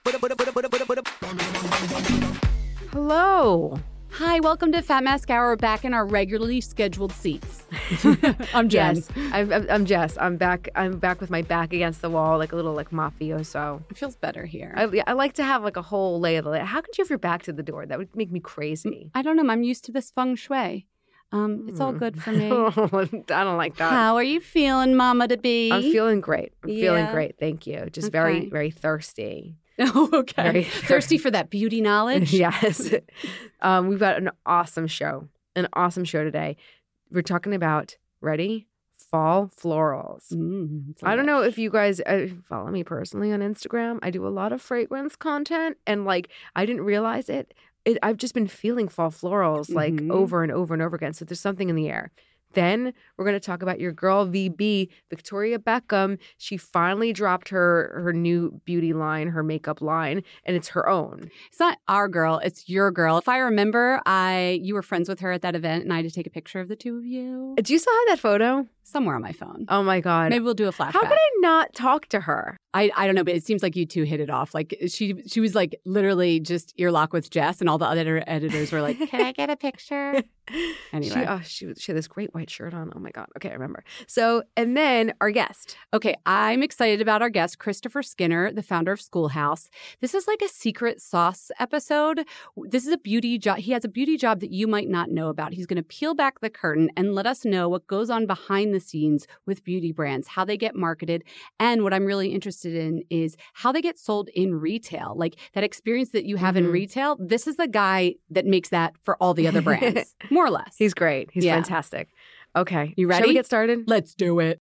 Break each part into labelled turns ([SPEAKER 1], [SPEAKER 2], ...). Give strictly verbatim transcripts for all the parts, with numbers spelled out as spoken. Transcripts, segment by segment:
[SPEAKER 1] Hello.
[SPEAKER 2] Hi, welcome to Fat Mask Hour. We're back in our regularly scheduled seats. I'm Jen.
[SPEAKER 1] Yes, I'm, I'm Jess. I'm back. I'm back with my back against the wall, like a little like mafioso.
[SPEAKER 2] It feels better here.
[SPEAKER 1] I, I like to have like a whole lay of the land. How could you have your back to the door? That would make me crazy.
[SPEAKER 2] I don't know. I'm used to this feng shui. Um, it's all good for me.
[SPEAKER 1] I don't like that.
[SPEAKER 2] How are you feeling, Mama to be?
[SPEAKER 1] I'm feeling great. I'm
[SPEAKER 2] Yeah.
[SPEAKER 1] feeling great. Thank you. Just
[SPEAKER 2] Okay.
[SPEAKER 1] very, very thirsty.
[SPEAKER 2] Oh, okay.
[SPEAKER 1] Very
[SPEAKER 2] Thirsty for that beauty knowledge?
[SPEAKER 1] Yes. um, we've got an awesome show. An awesome show today. We're talking about, ready? Fall florals.
[SPEAKER 2] Mm,
[SPEAKER 1] I don't know if you guys uh, follow me personally on Instagram. I do a lot of fragrance content, and like I didn't realize it. it I've just been feeling fall florals like
[SPEAKER 2] Mhm.
[SPEAKER 1] over and over and over again. So there's something in the air. Then we're going to talk about your girl V B, Victoria Beckham. She finally dropped her her new beauty line, her makeup line, and it's her own.
[SPEAKER 2] It's not our girl. It's your girl. If I remember, I you were friends with her at that event, and I had to take a picture of the two of you.
[SPEAKER 1] Do you still have that photo?
[SPEAKER 2] Somewhere on my phone.
[SPEAKER 1] Oh my God.
[SPEAKER 2] Maybe we'll do a flashback.
[SPEAKER 1] How could I not talk to her?
[SPEAKER 2] I, I don't know, but it seems like you two hit it off. Like she she was like literally just earlock with Jess, and all the other editors were like, "Can I get a picture?" Anyway,
[SPEAKER 1] She, oh, she, she had this great white shirt on. Oh my God. Okay, I remember. So, and then our guest.
[SPEAKER 2] okay, I'm excited about our guest, Christopher Skinner, the founder of Schoolhouse. This is like a secret sauce episode. This is a beauty job. He has a beauty job that you might not know about. He's going to peel back the curtain and let us know what goes on behind the scenes with beauty brands, how they get marketed, and what I'm really interested in is how they get sold in retail. Like that experience that you have
[SPEAKER 1] Mhm.
[SPEAKER 2] in retail, this is the guy that makes that for all the other brands, more or less.
[SPEAKER 1] He's great. He's
[SPEAKER 2] Yeah.
[SPEAKER 1] fantastic. Okay.
[SPEAKER 2] You
[SPEAKER 1] Shall
[SPEAKER 2] ready?
[SPEAKER 1] we get started?
[SPEAKER 2] Let's do it.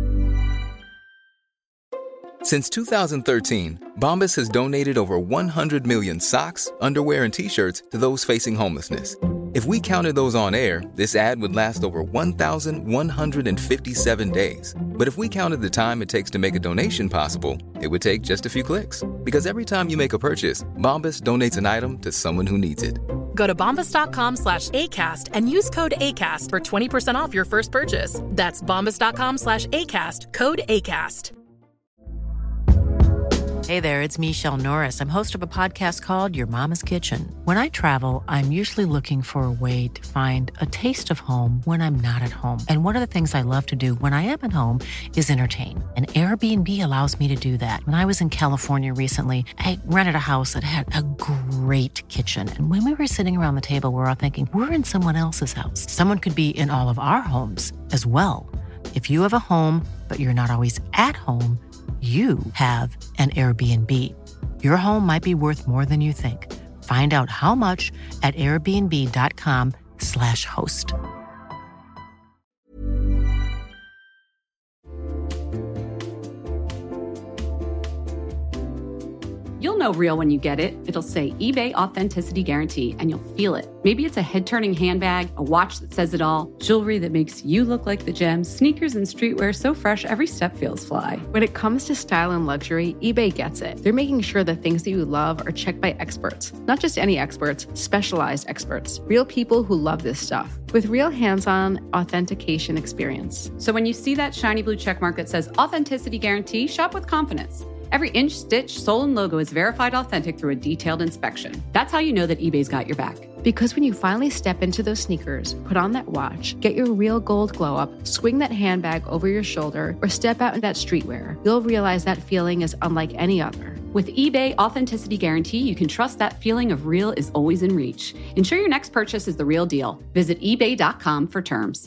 [SPEAKER 3] Since two thousand thirteen, Bombas has donated over one hundred million socks, underwear, and T-shirts to those facing homelessness. If we counted those on air, this ad would last over one thousand one hundred fifty-seven days. But if we counted the time it takes to make a donation possible, it would take just a few clicks. Because every time you make a purchase, Bombas donates an item to someone who needs it.
[SPEAKER 4] Go to bombas.com slash ACAST and use code ACAST for twenty percent off your first purchase. That's bombas.com slash ACAST, code ACAST.
[SPEAKER 5] Hey there, it's Michelle Norris. I'm host of a podcast called Your Mama's Kitchen. When I travel, I'm usually looking for a way to find a taste of home when I'm not at home. And one of the things I love to do when I am at home is entertain. And Airbnb allows me to do that. When I was in California recently, I rented a house that had a great kitchen. And when we were sitting around the table, we were all thinking, we're in someone else's house. Someone could be in all of our homes as well. If you have a home, but you're not always at home, you have an Airbnb. Your home might be worth more than you think. Find out how much at airbnb.com slash host.
[SPEAKER 2] You'll know real when you get it. It'll say eBay Authenticity Guarantee, and you'll feel it. Maybe it's a head-turning handbag, a watch that says it all, jewelry that makes you look like the gem, sneakers and streetwear so fresh every step feels fly.
[SPEAKER 1] When it comes to style and luxury, eBay gets it. They're making sure the things that you love are checked by experts. Not just any experts, specialized experts. Real people who love this stuff. With real hands-on authentication experience.
[SPEAKER 2] So when you see that shiny blue checkmark that says Authenticity Guarantee, shop with confidence. Every inch, stitch, sole, and logo is verified authentic through a detailed inspection. That's how you know that eBay's got your back.
[SPEAKER 1] Because when you finally step into those sneakers, put on that watch, get your real gold glow up, swing that handbag over your shoulder, or step out in that streetwear, you'll realize that feeling is unlike any other.
[SPEAKER 2] With eBay Authenticity Guarantee, you can trust that feeling of real is always in reach. Ensure your next purchase is the real deal. Visit ebay dot com for terms.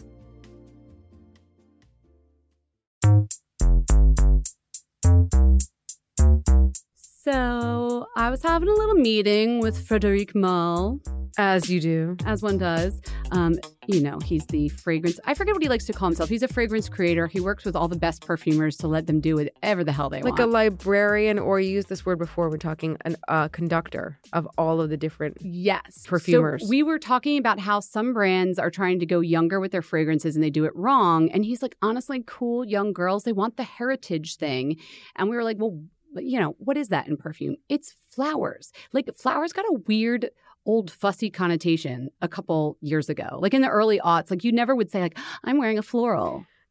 [SPEAKER 2] So I was having a little meeting with Frederic Malle,
[SPEAKER 1] As you do.
[SPEAKER 2] as one does. Um, you know, he's the fragrance. I forget what he likes to call himself. He's a fragrance creator. He works with all the best perfumers to let them do whatever the hell they
[SPEAKER 1] Like
[SPEAKER 2] want.
[SPEAKER 1] a librarian, or you used this word before when talking, a uh, conductor of all of the different
[SPEAKER 2] Yes.
[SPEAKER 1] perfumers.
[SPEAKER 2] So we were talking about how some brands are trying to go younger with their fragrances and they do it wrong. And he's like, honestly, cool young girls, they want the heritage thing. And we were like, well, you know, what is that in perfume? It's flowers. Like flowers got a weird old fussy connotation a couple years ago. Like in the early aughts, like you never would say like, I'm wearing a floral.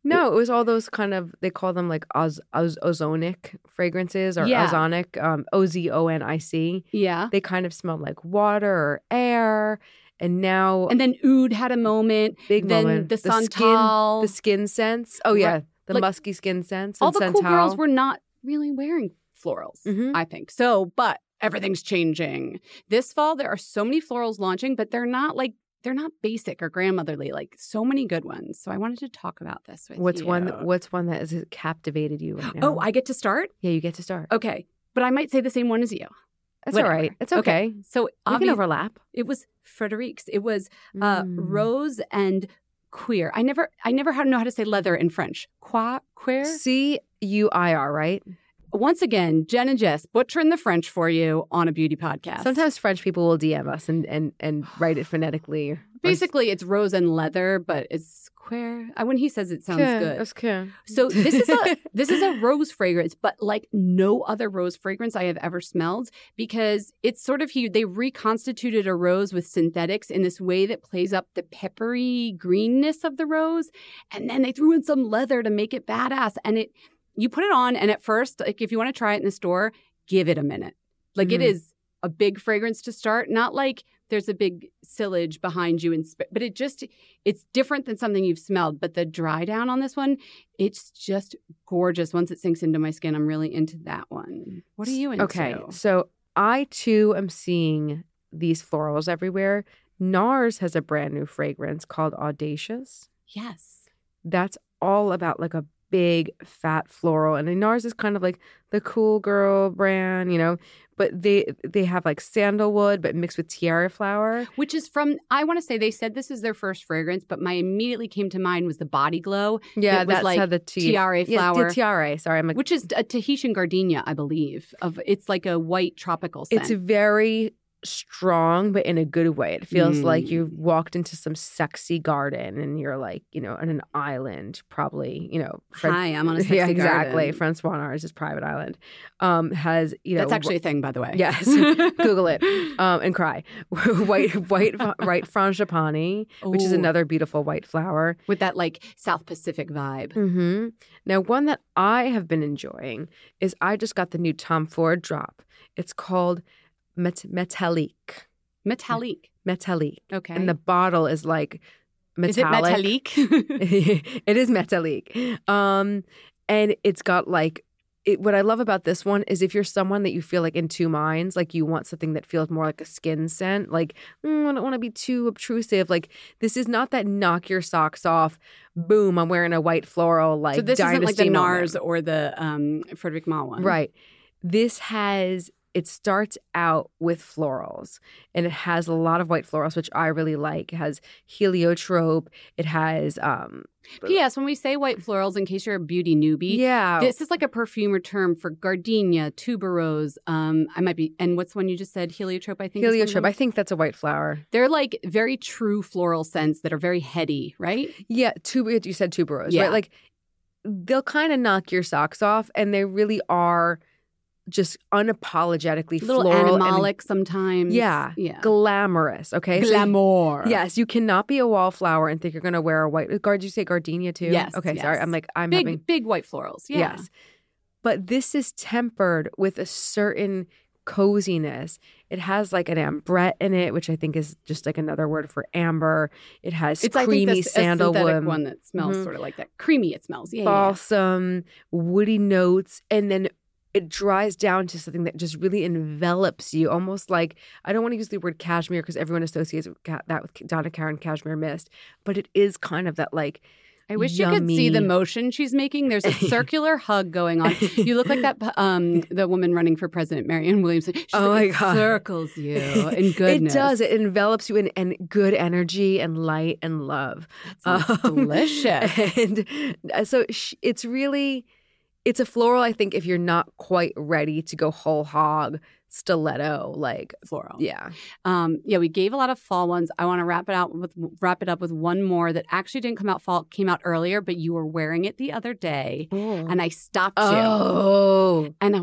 [SPEAKER 6] No, it was all those kind of, they call them like oz, oz, ozonic fragrances or
[SPEAKER 2] Yeah.
[SPEAKER 6] ozonic, um, O Z O N I C.
[SPEAKER 2] Yeah.
[SPEAKER 6] They kind of smelled like water or air. And now,
[SPEAKER 2] And then Oud had a moment.
[SPEAKER 6] big
[SPEAKER 2] then
[SPEAKER 6] moment.
[SPEAKER 2] the
[SPEAKER 6] skin,
[SPEAKER 2] Santal.
[SPEAKER 6] the skin scents. Oh, yeah. The
[SPEAKER 2] Like,
[SPEAKER 6] musky skin scents.
[SPEAKER 2] all
[SPEAKER 6] and
[SPEAKER 2] the cool
[SPEAKER 6] Santal.
[SPEAKER 2] girls were not really wearing florals,
[SPEAKER 6] Mhm.
[SPEAKER 2] I think. So, but everything's changing. This fall, there are so many florals launching, but they're not like, they're not basic or grandmotherly, like so many good ones. So I wanted to talk about this with
[SPEAKER 6] What's
[SPEAKER 2] you.
[SPEAKER 6] one? What's one that has captivated you right now?
[SPEAKER 2] Oh, I get to start?
[SPEAKER 6] yeah, you get to start.
[SPEAKER 2] Okay. But I might say the same one as you.
[SPEAKER 6] That's
[SPEAKER 2] Whatever.
[SPEAKER 6] all right. It's okay.
[SPEAKER 2] So
[SPEAKER 6] We can
[SPEAKER 2] obvi-
[SPEAKER 6] overlap.
[SPEAKER 2] it was Frederique's. It was uh,
[SPEAKER 6] Mm.
[SPEAKER 2] rose and queer. I never, I never had to know how to say leather in French. Qua, queer.
[SPEAKER 6] C U I R, right?
[SPEAKER 2] Once again, Jen and Jess butchering the French for you on a beauty podcast.
[SPEAKER 6] Sometimes French people will D M us and and, and write it phonetically. or-
[SPEAKER 2] Basically, it's rose and leather, but it's queer. Uh, When he says it, sounds
[SPEAKER 6] Yeah,
[SPEAKER 2] good.
[SPEAKER 6] That's cool.
[SPEAKER 2] So this is a this is a rose fragrance, but like no other rose fragrance I have ever smelled, because it's sort of he they reconstituted a rose with synthetics in this way that plays up the peppery greenness of the rose, and then they threw in some leather to make it badass. And it you put it on, and at first, like if you want to try it in the store, give it a minute. Like it
[SPEAKER 6] Mhm.
[SPEAKER 2] is a big fragrance to start, not like there's a big sillage behind you, and sp- but it just it's different than something you've smelled. But the dry down on this one, it's just gorgeous. Once it sinks into my skin, I'm really into that one. What are you into?
[SPEAKER 6] Okay, so I too am seeing these florals everywhere. NARS has a brand new fragrance called Audacious.
[SPEAKER 2] Yes.
[SPEAKER 6] That's all about like a big fat floral, and NARS is kind of like the cool girl brand, you know. But they they have like sandalwood, but mixed with tiara flower.
[SPEAKER 2] Which is from, I want to say they said this is their first fragrance, but my immediately came to mind was the Body Glow.
[SPEAKER 6] Yeah,
[SPEAKER 2] It was
[SPEAKER 6] that's
[SPEAKER 2] like
[SPEAKER 6] how the ti-
[SPEAKER 2] tiare
[SPEAKER 6] Yeah,
[SPEAKER 2] flower.
[SPEAKER 6] the tiare. Sorry, I'm like,
[SPEAKER 2] Which is a Tahitian gardenia, I believe. Of It's like a white tropical scent.
[SPEAKER 6] it's very strong, but in a good way. It feels
[SPEAKER 2] Mm.
[SPEAKER 6] like you walked into some sexy garden and you're like, you know, on an island, probably, you know. Fred-
[SPEAKER 2] Hi, I'm on a sexy
[SPEAKER 6] yeah, exactly.
[SPEAKER 2] garden.
[SPEAKER 6] Francois Nars, his private island, um, has, you know.
[SPEAKER 2] That's actually a thing, by the way.
[SPEAKER 6] Yes, Google it um, and cry. white, white, white frangipani, which is
[SPEAKER 2] Ooh.
[SPEAKER 6] another beautiful white flower.
[SPEAKER 2] With that like South Pacific vibe.
[SPEAKER 6] hmm Now, one that I have been enjoying is I just got the new Tom Ford drop. It's called Met- Metallique.
[SPEAKER 2] Metallique.
[SPEAKER 6] Metallique.
[SPEAKER 2] Okay.
[SPEAKER 6] And the bottle is like metallic.
[SPEAKER 2] Is it metallique?
[SPEAKER 6] It is metallique. Um, and it's got like, it, what I love about this one is if you're someone that you feel like in two minds, like you want something that feels more like a skin scent, like mm, I don't want to be too obtrusive. Like this is not that knock your socks off, boom, I'm wearing a white floral like
[SPEAKER 2] so this isn't like the
[SPEAKER 6] dynasty
[SPEAKER 2] NARS
[SPEAKER 6] moment.
[SPEAKER 2] or the um, Frederic Malle one.
[SPEAKER 6] Right. This has, it starts out with florals and it has a lot of white florals, which I really like. It has heliotrope. It has, um,
[SPEAKER 2] P S. When we say white florals, in case you're a beauty newbie,
[SPEAKER 6] yeah.
[SPEAKER 2] this is like a perfumer term for gardenia, tuberose. Um, I might be, and what's one you just said? Heliotrope, I think. is one of
[SPEAKER 6] Heliotrope.
[SPEAKER 2] them?
[SPEAKER 6] I think that's a white flower.
[SPEAKER 2] They're like very true floral scents that are very heady, right?
[SPEAKER 6] Yeah. Tub- you said tuberose,
[SPEAKER 2] Yeah.
[SPEAKER 6] right? Like they'll kind of knock your socks off and they really are just unapologetically
[SPEAKER 2] A little
[SPEAKER 6] floral
[SPEAKER 2] animalic sometimes.
[SPEAKER 6] Yeah.
[SPEAKER 2] Yeah.
[SPEAKER 6] and glamorous. Okay. So-
[SPEAKER 2] Glamour.
[SPEAKER 6] yes. You cannot be a wallflower and think you're going to wear a white, guard, did you say gardenia too?
[SPEAKER 2] Yes,
[SPEAKER 6] Okay. Sorry.
[SPEAKER 2] yes.
[SPEAKER 6] I'm like, I'm
[SPEAKER 2] Big,
[SPEAKER 6] having.
[SPEAKER 2] big white florals. Yeah.
[SPEAKER 6] Yes. But this is tempered with a certain coziness. It has like an ambrette in it, which I think is just like another word for amber. It has
[SPEAKER 2] It's I
[SPEAKER 6] creamy
[SPEAKER 2] think this, a
[SPEAKER 6] sandalwood,
[SPEAKER 2] synthetic one that smells
[SPEAKER 6] Mhm.
[SPEAKER 2] sort of like that. Creamy it smells. Yeah. yeah, yeah.
[SPEAKER 6] balsam, woody notes, and then it dries down to something that just really envelops you, almost like, I don't want to use the word cashmere because everyone associates that with Donna Karan Cashmere Mist, but it is kind of that like
[SPEAKER 2] I wish you could see the
[SPEAKER 6] yummy-
[SPEAKER 2] motion she's making. There's a circular hug going on. You look like that um, the woman running for president, Marianne Williamson. She's
[SPEAKER 6] Oh
[SPEAKER 2] like,
[SPEAKER 6] my
[SPEAKER 2] it
[SPEAKER 6] God.
[SPEAKER 2] circles you in goodness.
[SPEAKER 6] It does. It envelops you in, in good energy and light and love.
[SPEAKER 2] That sounds delicious.
[SPEAKER 6] And uh, so sh- it's really, it's a floral, I think, if you're not quite ready to go whole hog, stiletto, like,
[SPEAKER 2] Floral.
[SPEAKER 6] yeah.
[SPEAKER 2] Um, yeah, we gave a lot of fall ones. I want to wrap it out with wrap it up with one more that actually didn't come out fall, came out earlier, but you were wearing it the other day, and I stopped you.
[SPEAKER 6] Oh.
[SPEAKER 2] And I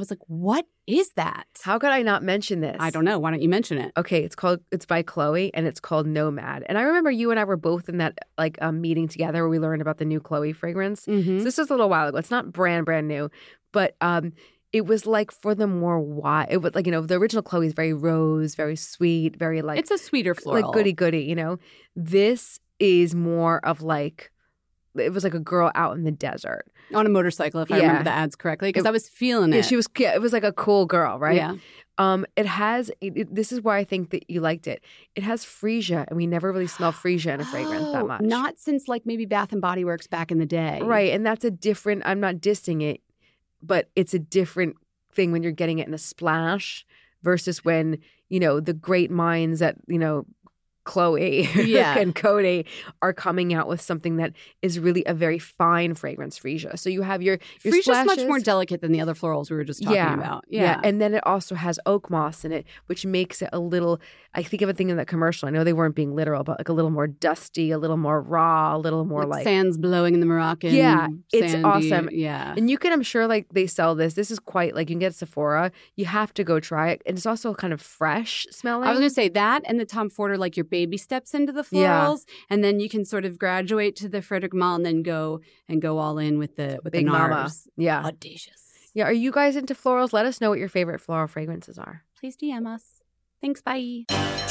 [SPEAKER 2] was like, what is that?
[SPEAKER 6] How could I not mention this?
[SPEAKER 2] I don't know. Why don't you mention it?
[SPEAKER 6] Okay, it's called it's by Chloe and it's called Nomad. And I remember you and I were both in that like um, meeting together where we learned about the new Chloe fragrance.
[SPEAKER 2] Mm-hmm.
[SPEAKER 6] So this was a little while ago. It's not brand brand new, but um, it was like for the more wild. It was like, you know, the original Chloe is very rose, very sweet, very like
[SPEAKER 2] It's a sweeter floral.
[SPEAKER 6] like goody goody. You know, this is more of like. It was like a girl out in the desert.
[SPEAKER 2] On a motorcycle, if I
[SPEAKER 6] Yeah.
[SPEAKER 2] remember the ads correctly, because
[SPEAKER 6] It-
[SPEAKER 2] I was feeling it.
[SPEAKER 6] Yeah, she was. Yeah, it was like a cool girl, right?
[SPEAKER 2] Yeah.
[SPEAKER 6] Um, it has. It, it- this is why I think that you liked it. It has freesia, and we never really smell freesia in a fragrance that
[SPEAKER 2] Oh,
[SPEAKER 6] much.
[SPEAKER 2] Not since like maybe Bath and Body Works back in the day.
[SPEAKER 6] right, and that's a different. I'm not dissing it, but it's a different thing when you're getting it in a splash versus when you know the great minds at you know. Chloe
[SPEAKER 2] Yeah.
[SPEAKER 6] and Cody are coming out with something that is really a very fine fragrance freesia. So you have your, your
[SPEAKER 2] Freesia's much
[SPEAKER 6] splashes.
[SPEAKER 2] more delicate than the other florals we were just talking
[SPEAKER 6] yeah.
[SPEAKER 2] about.
[SPEAKER 6] Yeah.
[SPEAKER 2] Yeah.
[SPEAKER 6] And then it also has oak moss in it, which makes it a little, I think of a thing in that commercial. I know they weren't being literal, but like a little more dusty, a little more raw, a little more like.
[SPEAKER 2] like sands blowing in the Moroccan.
[SPEAKER 6] Yeah, it's
[SPEAKER 2] sandy-
[SPEAKER 6] awesome.
[SPEAKER 2] Yeah.
[SPEAKER 6] And you can, I'm sure, like they sell this. This is quite like you can get at Sephora. You have to go try it. And it's also kind of fresh smelling.
[SPEAKER 2] I was going to say that and the Tom Ford are like your baby steps into the
[SPEAKER 6] Yeah.
[SPEAKER 2] florals. And then you can sort of graduate to the Frederic Malle and then go and go all in with the with
[SPEAKER 6] Big
[SPEAKER 2] the
[SPEAKER 6] Mama.
[SPEAKER 2] NARS.
[SPEAKER 6] Yeah.
[SPEAKER 2] Audacious.
[SPEAKER 6] Yeah. Are you guys into florals? Let us know what your favorite floral fragrances are.
[SPEAKER 2] Please D M us. Thanks. Bye.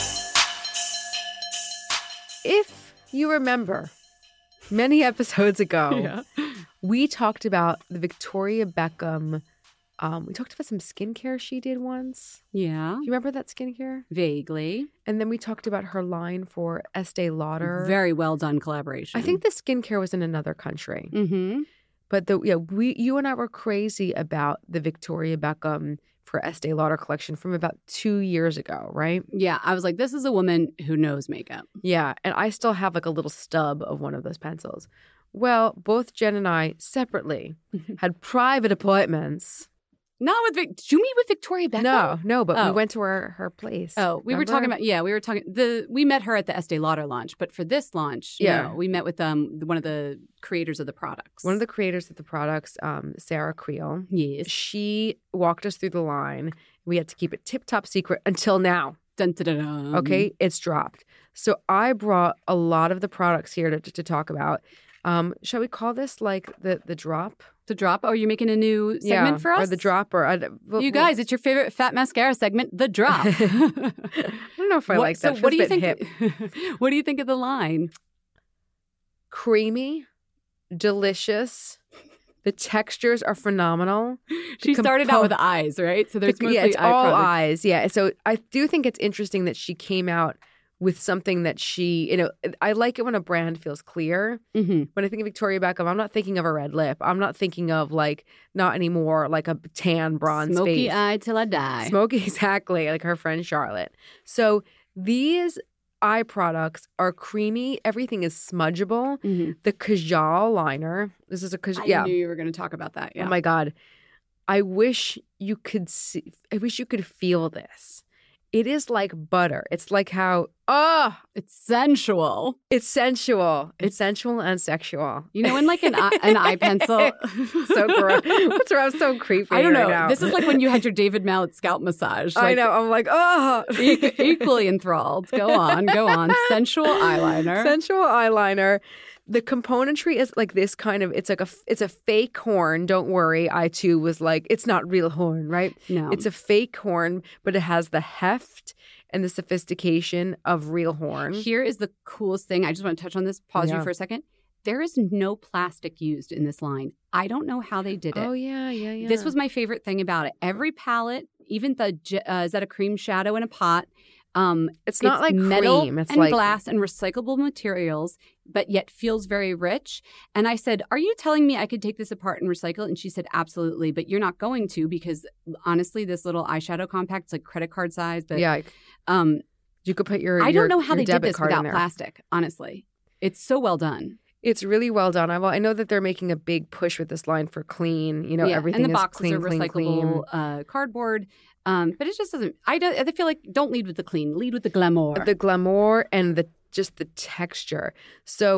[SPEAKER 6] If you remember, many episodes ago, we talked about the Victoria Beckham. Um, we talked about some skincare she did once.
[SPEAKER 2] Yeah.
[SPEAKER 6] Do you remember that skincare?
[SPEAKER 2] Vaguely.
[SPEAKER 6] And then we talked about her line for Estee Lauder.
[SPEAKER 2] Very well done collaboration.
[SPEAKER 6] I think the skincare was in another country.
[SPEAKER 2] Mm-hmm.
[SPEAKER 6] But the yeah, we you and I were crazy about the Victoria Beckham for Estee Lauder collection from about two years ago, right?
[SPEAKER 2] Yeah. I was like, this is a woman who knows makeup.
[SPEAKER 6] Yeah, and I still have like a little stub of one of those pencils. Well, both Jen and I separately had private appointments.
[SPEAKER 2] Not with Vic. Did you meet with Victoria Beckham?
[SPEAKER 6] No, no, but we
[SPEAKER 2] Oh.
[SPEAKER 6] went to her her place.
[SPEAKER 2] Oh, we were
[SPEAKER 6] Remember?
[SPEAKER 2] talking about yeah, we were talking the we met her at the Estee Lauder launch, but for this launch,
[SPEAKER 6] Yeah.
[SPEAKER 2] no, we met with um one of the creators of the products.
[SPEAKER 6] One of the creators of the products, um, Sarah Creel.
[SPEAKER 2] yes,
[SPEAKER 6] She walked us through the line. We had to keep it tip top secret until now.
[SPEAKER 2] dun, dun, dun, dun.
[SPEAKER 6] Okay, it's dropped. So I brought a lot of the products here to, to talk about. Um, shall we call this like the the drop?
[SPEAKER 2] The drop. Oh, you're making a new segment
[SPEAKER 6] yeah,
[SPEAKER 2] for us,
[SPEAKER 6] or the drop, or uh, well,
[SPEAKER 2] You guys, it's your favorite fat mascara segment, the drop.
[SPEAKER 6] I don't know if I
[SPEAKER 2] What-
[SPEAKER 6] like that.
[SPEAKER 2] So, what do you
[SPEAKER 6] Feels a
[SPEAKER 2] think?
[SPEAKER 6] bit hip.
[SPEAKER 2] What do you think of the line?
[SPEAKER 6] Creamy, delicious. The textures are phenomenal.
[SPEAKER 2] She
[SPEAKER 6] The
[SPEAKER 2] started out
[SPEAKER 6] compo-
[SPEAKER 2] with eyes, right? So there's
[SPEAKER 6] The-
[SPEAKER 2] mostly
[SPEAKER 6] yeah, it's
[SPEAKER 2] eye
[SPEAKER 6] all
[SPEAKER 2] products.
[SPEAKER 6] eyes. Yeah. So I do think it's interesting that she came out with something that she, you know, I like it when a brand feels clear.
[SPEAKER 2] Mhm.
[SPEAKER 6] When I think of Victoria Beckham, I'm not thinking of a red lip. I'm not thinking of like, not anymore, like a tan bronze
[SPEAKER 2] Smoky
[SPEAKER 6] face.
[SPEAKER 2] eye till I die.
[SPEAKER 6] Smoky, exactly, like her friend Charlotte. So these eye products are creamy. Everything is smudgeable.
[SPEAKER 2] Mhm.
[SPEAKER 6] The Kajal liner. This is a Kajal.
[SPEAKER 2] I
[SPEAKER 6] Yeah.
[SPEAKER 2] knew you were going to talk about that. Yeah.
[SPEAKER 6] Oh my God. I wish you could see, I wish you could feel this. It is like butter. It's like how, oh,
[SPEAKER 2] It's sensual.
[SPEAKER 6] it's sensual. It's sensual and sexual.
[SPEAKER 2] You know, in like an eye, an eye pencil.
[SPEAKER 6] So gross. What's wrong? I'm so creepy.
[SPEAKER 2] I don't
[SPEAKER 6] right
[SPEAKER 2] know.
[SPEAKER 6] now.
[SPEAKER 2] This is like when you had your David Mallet scalp massage.
[SPEAKER 6] I
[SPEAKER 2] Like,
[SPEAKER 6] know. I'm like, oh.
[SPEAKER 2] e- equally enthralled. Go on, go on. Sensual eyeliner.
[SPEAKER 6] Sensual eyeliner. The componentry is like this kind of, it's like a, it's a fake horn. Don't worry. I too was like, it's not real horn, right?
[SPEAKER 2] No.
[SPEAKER 6] It's a fake horn, but it has the heft and the sophistication of real horn.
[SPEAKER 2] Here is the coolest thing. I just want to touch on this. Pause
[SPEAKER 6] Yeah.
[SPEAKER 2] you for a second. There is no plastic used in this line. I don't know how they did it.
[SPEAKER 6] Oh, yeah, yeah, yeah.
[SPEAKER 2] This was my favorite thing about it. Every palette, even the J- uh, is that a cream shadow in a pot? Um,
[SPEAKER 6] It's not like
[SPEAKER 2] metal
[SPEAKER 6] cream. It's
[SPEAKER 2] and
[SPEAKER 6] like
[SPEAKER 2] glass and recyclable materials, but yet feels very rich. And I said, "Are you telling me I could take this apart and recycle it?" And she said, "Absolutely, but you're not going to because honestly, this little eyeshadow compact, it's like credit card size. But
[SPEAKER 6] yeah.
[SPEAKER 2] um,
[SPEAKER 6] You could put your.
[SPEAKER 2] I
[SPEAKER 6] your-
[SPEAKER 2] don't know how
[SPEAKER 6] your
[SPEAKER 2] they did
[SPEAKER 6] debit
[SPEAKER 2] this
[SPEAKER 6] card in
[SPEAKER 2] without
[SPEAKER 6] there.
[SPEAKER 2] plastic. Honestly, it's so well done.
[SPEAKER 6] It's really well done. I, well, I know that they're making a big push with this line for clean. You know,
[SPEAKER 2] yeah,
[SPEAKER 6] everything
[SPEAKER 2] and the
[SPEAKER 6] is
[SPEAKER 2] boxes
[SPEAKER 6] clean,
[SPEAKER 2] are
[SPEAKER 6] clean,
[SPEAKER 2] recyclable
[SPEAKER 6] clean.
[SPEAKER 2] uh, cardboard. Um, but it just doesn't. I don't. I feel like don't lead with the clean. Lead with the glamour.
[SPEAKER 6] The glamour and the just the texture. So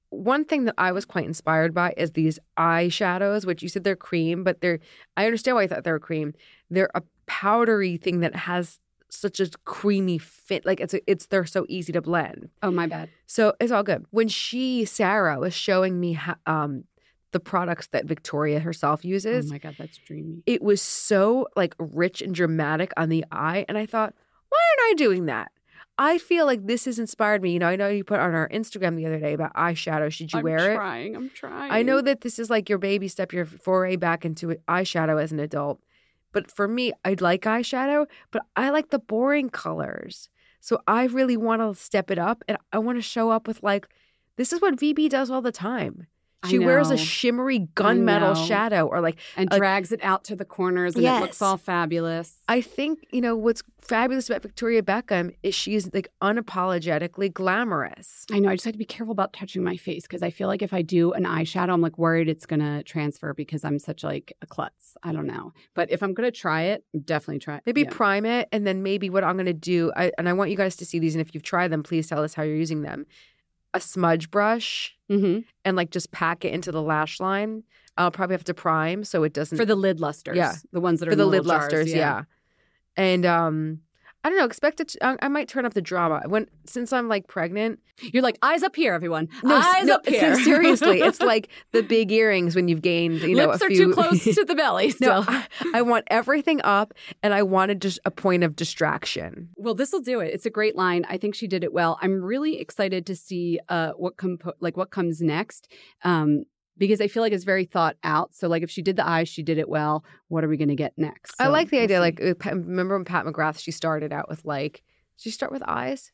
[SPEAKER 6] one thing that I was quite inspired by is these eyeshadows, which you said they're cream, but they're, I understand why you thought they were cream. They're a powdery thing that has such a creamy fit. Like it's, a, it's, they're so easy to blend.
[SPEAKER 2] Oh, my bad.
[SPEAKER 6] So it's all good. When she, Sarah, was showing me how, um, the products that Victoria herself uses.
[SPEAKER 2] Oh my God, that's dreamy.
[SPEAKER 6] It was so like rich and dramatic on the eye. And I thought, why aren't I doing that? I feel like this has inspired me. You know, I know you put on our Instagram the other day about eyeshadow. Should you
[SPEAKER 2] I'm
[SPEAKER 6] wear it?
[SPEAKER 2] I'm trying. I'm trying.
[SPEAKER 6] I know that this is like your baby step, your foray back into eyeshadow as an adult. But for me, I like eyeshadow, but I like the boring colors. So I really want to step it up. And I want to show up with like, this is what V B does all the time. She wears a shimmery gunmetal shadow or like
[SPEAKER 2] and
[SPEAKER 6] a,
[SPEAKER 2] drags it out to the corners and
[SPEAKER 6] yes.
[SPEAKER 2] it looks all fabulous.
[SPEAKER 6] I think, you know, what's fabulous about Victoria Beckham is she's like unapologetically glamorous.
[SPEAKER 2] I know. I just have to be careful about touching my face because I feel like if I do an eyeshadow, I'm like worried it's going to transfer because I'm such like a klutz. I don't know. But if I'm going to try it, definitely try it.
[SPEAKER 6] Maybe
[SPEAKER 2] yeah.
[SPEAKER 6] prime it. And then maybe what I'm going to do, I, and I want you guys to see these. And if you've tried them, please tell us how you're using them. A smudge brush
[SPEAKER 2] mm-hmm.
[SPEAKER 6] and like just pack it into the lash line. I'll probably have to prime so it doesn't.
[SPEAKER 2] For the lid lusters.
[SPEAKER 6] Yeah.
[SPEAKER 2] The ones that are
[SPEAKER 6] For the
[SPEAKER 2] in
[SPEAKER 6] lid
[SPEAKER 2] little
[SPEAKER 6] lusters,
[SPEAKER 2] jars,
[SPEAKER 6] yeah.
[SPEAKER 2] yeah.
[SPEAKER 6] And um, I don't know, expect it. To, I, I might turn up the drama. When Since I'm like pregnant.
[SPEAKER 2] You're like, eyes up here, everyone.
[SPEAKER 6] No,
[SPEAKER 2] eyes
[SPEAKER 6] no,
[SPEAKER 2] up here.
[SPEAKER 6] Seriously. It's like the big earrings when you've gained, you know,
[SPEAKER 2] Lips
[SPEAKER 6] a
[SPEAKER 2] are
[SPEAKER 6] few.
[SPEAKER 2] too close to the belly still.
[SPEAKER 6] No, I, I want everything up and I wanted just a point of distraction.
[SPEAKER 2] Well, this will do it. It's a great line. I think she did it well. I'm really excited to see uh, what compo- like what comes next. Um, because I feel like it's very thought out. So like if she did the eyes, she did it well. What are we going to get next? So
[SPEAKER 6] I like the
[SPEAKER 2] we'll
[SPEAKER 6] idea.
[SPEAKER 2] see.
[SPEAKER 6] Like, uh, remember when Pat McGrath, she started out with like, did she start with eyes?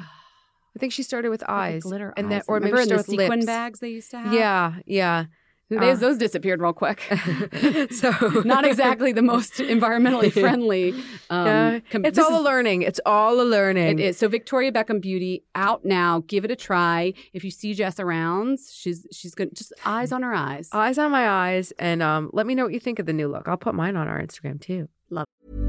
[SPEAKER 6] I think she started with eyes.
[SPEAKER 2] Like glitter
[SPEAKER 6] and
[SPEAKER 2] eyes.
[SPEAKER 6] Then, or
[SPEAKER 2] remember
[SPEAKER 6] maybe
[SPEAKER 2] in the
[SPEAKER 6] she started with
[SPEAKER 2] sequin
[SPEAKER 6] lips.
[SPEAKER 2] bags they used to have?
[SPEAKER 6] Yeah, yeah.
[SPEAKER 2] Those,
[SPEAKER 6] Uh,
[SPEAKER 2] those disappeared real quick.
[SPEAKER 6] So
[SPEAKER 2] not exactly the most environmentally friendly. Um,
[SPEAKER 6] yeah,
[SPEAKER 2] com-
[SPEAKER 6] it's
[SPEAKER 2] this
[SPEAKER 6] all
[SPEAKER 2] is,
[SPEAKER 6] a learning. It's all a learning.
[SPEAKER 2] It is. So Victoria Beckham Beauty out now. Give it a try. If you see Jess around, she's she's good. Just eyes on her eyes.
[SPEAKER 6] Eyes on my eyes, and um, let me know what you think of the new look. I'll put mine on our Instagram too.
[SPEAKER 2] Love.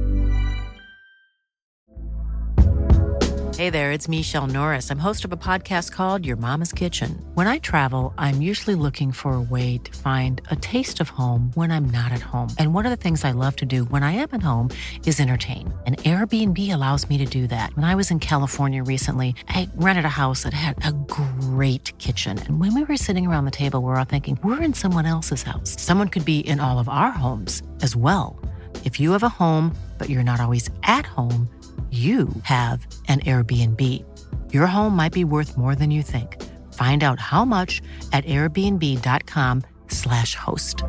[SPEAKER 5] Hey there, it's Michelle Norris. I'm host of a podcast called Your Mama's Kitchen. When I travel, I'm usually looking for a way to find a taste of home when I'm not at home. And one of the things I love to do when I am at home is entertain. And Airbnb allows me to do that. When I was in California recently, I rented a house that had a great kitchen. And when we were sitting around the table, we were all thinking, we're in someone else's house. Someone could be in all of our homes as well. If you have a home, but you're not always at home, you have an Airbnb. Your home might be worth more than you think. Find out how much at airbnb.com slash host.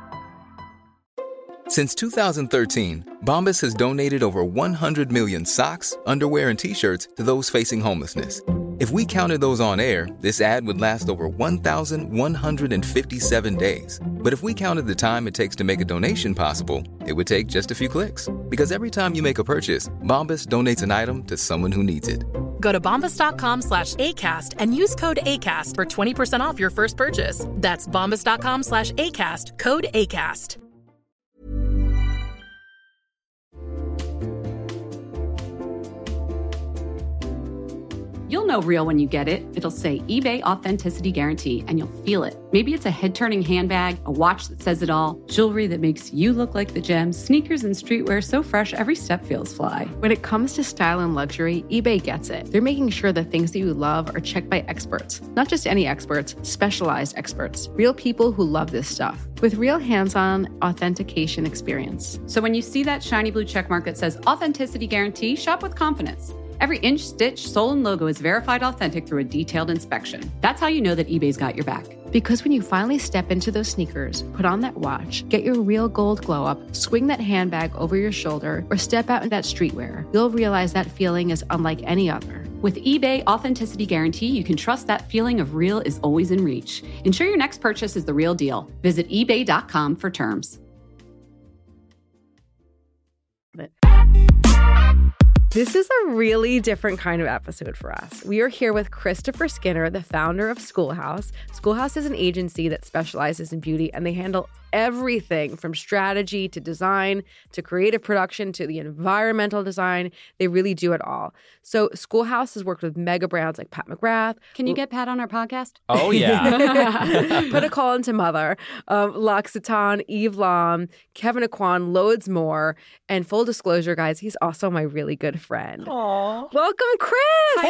[SPEAKER 3] Since two thousand thirteen, Bombas has donated over one hundred million socks, underwear, and T-shirts to those facing homelessness. If we counted those on air, this ad would last over one thousand one hundred fifty-seven days. But if we counted the time it takes to make a donation possible, it would take just a few clicks. Because every time you make a purchase, Bombas donates an item to someone who needs it.
[SPEAKER 4] Go to bombas.com slash ACAST and use code ACAST for twenty percent off your first purchase. That's bombas.com slash ACAST, code ACAST.
[SPEAKER 1] You'll know real when you get it. It'll say eBay Authenticity Guarantee, and you'll feel it. Maybe it's a head-turning handbag, a watch that says it all, jewelry that makes you look like the gems, sneakers and streetwear so fresh every step feels fly. When it comes to style and luxury, eBay gets it. They're making sure the things that you love are checked by experts. Not just any experts, specialized experts. Real people who love this stuff. With real hands-on authentication experience. So when you see that shiny blue checkmark that says Authenticity Guarantee, shop with confidence. Every inch, stitch, sole, and logo is verified authentic through a detailed inspection. That's how you know that eBay's got your back. Because when you finally step into those sneakers, put on that watch, get your real gold glow up, swing that handbag over your shoulder, or step out in that streetwear, you'll realize that feeling is unlike any other. With eBay Authenticity Guarantee, you can trust that feeling of real is always in reach. Ensure your next purchase is the real deal. Visit ebay dot com for terms.
[SPEAKER 6] This is a really different kind of episode for us. We are here with Christopher Skinner, the founder of Schoolhouse. Schoolhouse is an agency that specializes in beauty, and they handle everything from strategy to design to creative production to the environmental design. They really do it all. So Schoolhouse has worked with mega brands like Pat McGrath.
[SPEAKER 2] Can you get Pat on our podcast?
[SPEAKER 7] Oh, yeah.
[SPEAKER 6] Put a call into Mother, um, L'Occitane, Eve Lom, Kevin Aquan, loads more. And full disclosure, guys, he's also my really good friend.
[SPEAKER 7] Aww.
[SPEAKER 6] Welcome, Chris.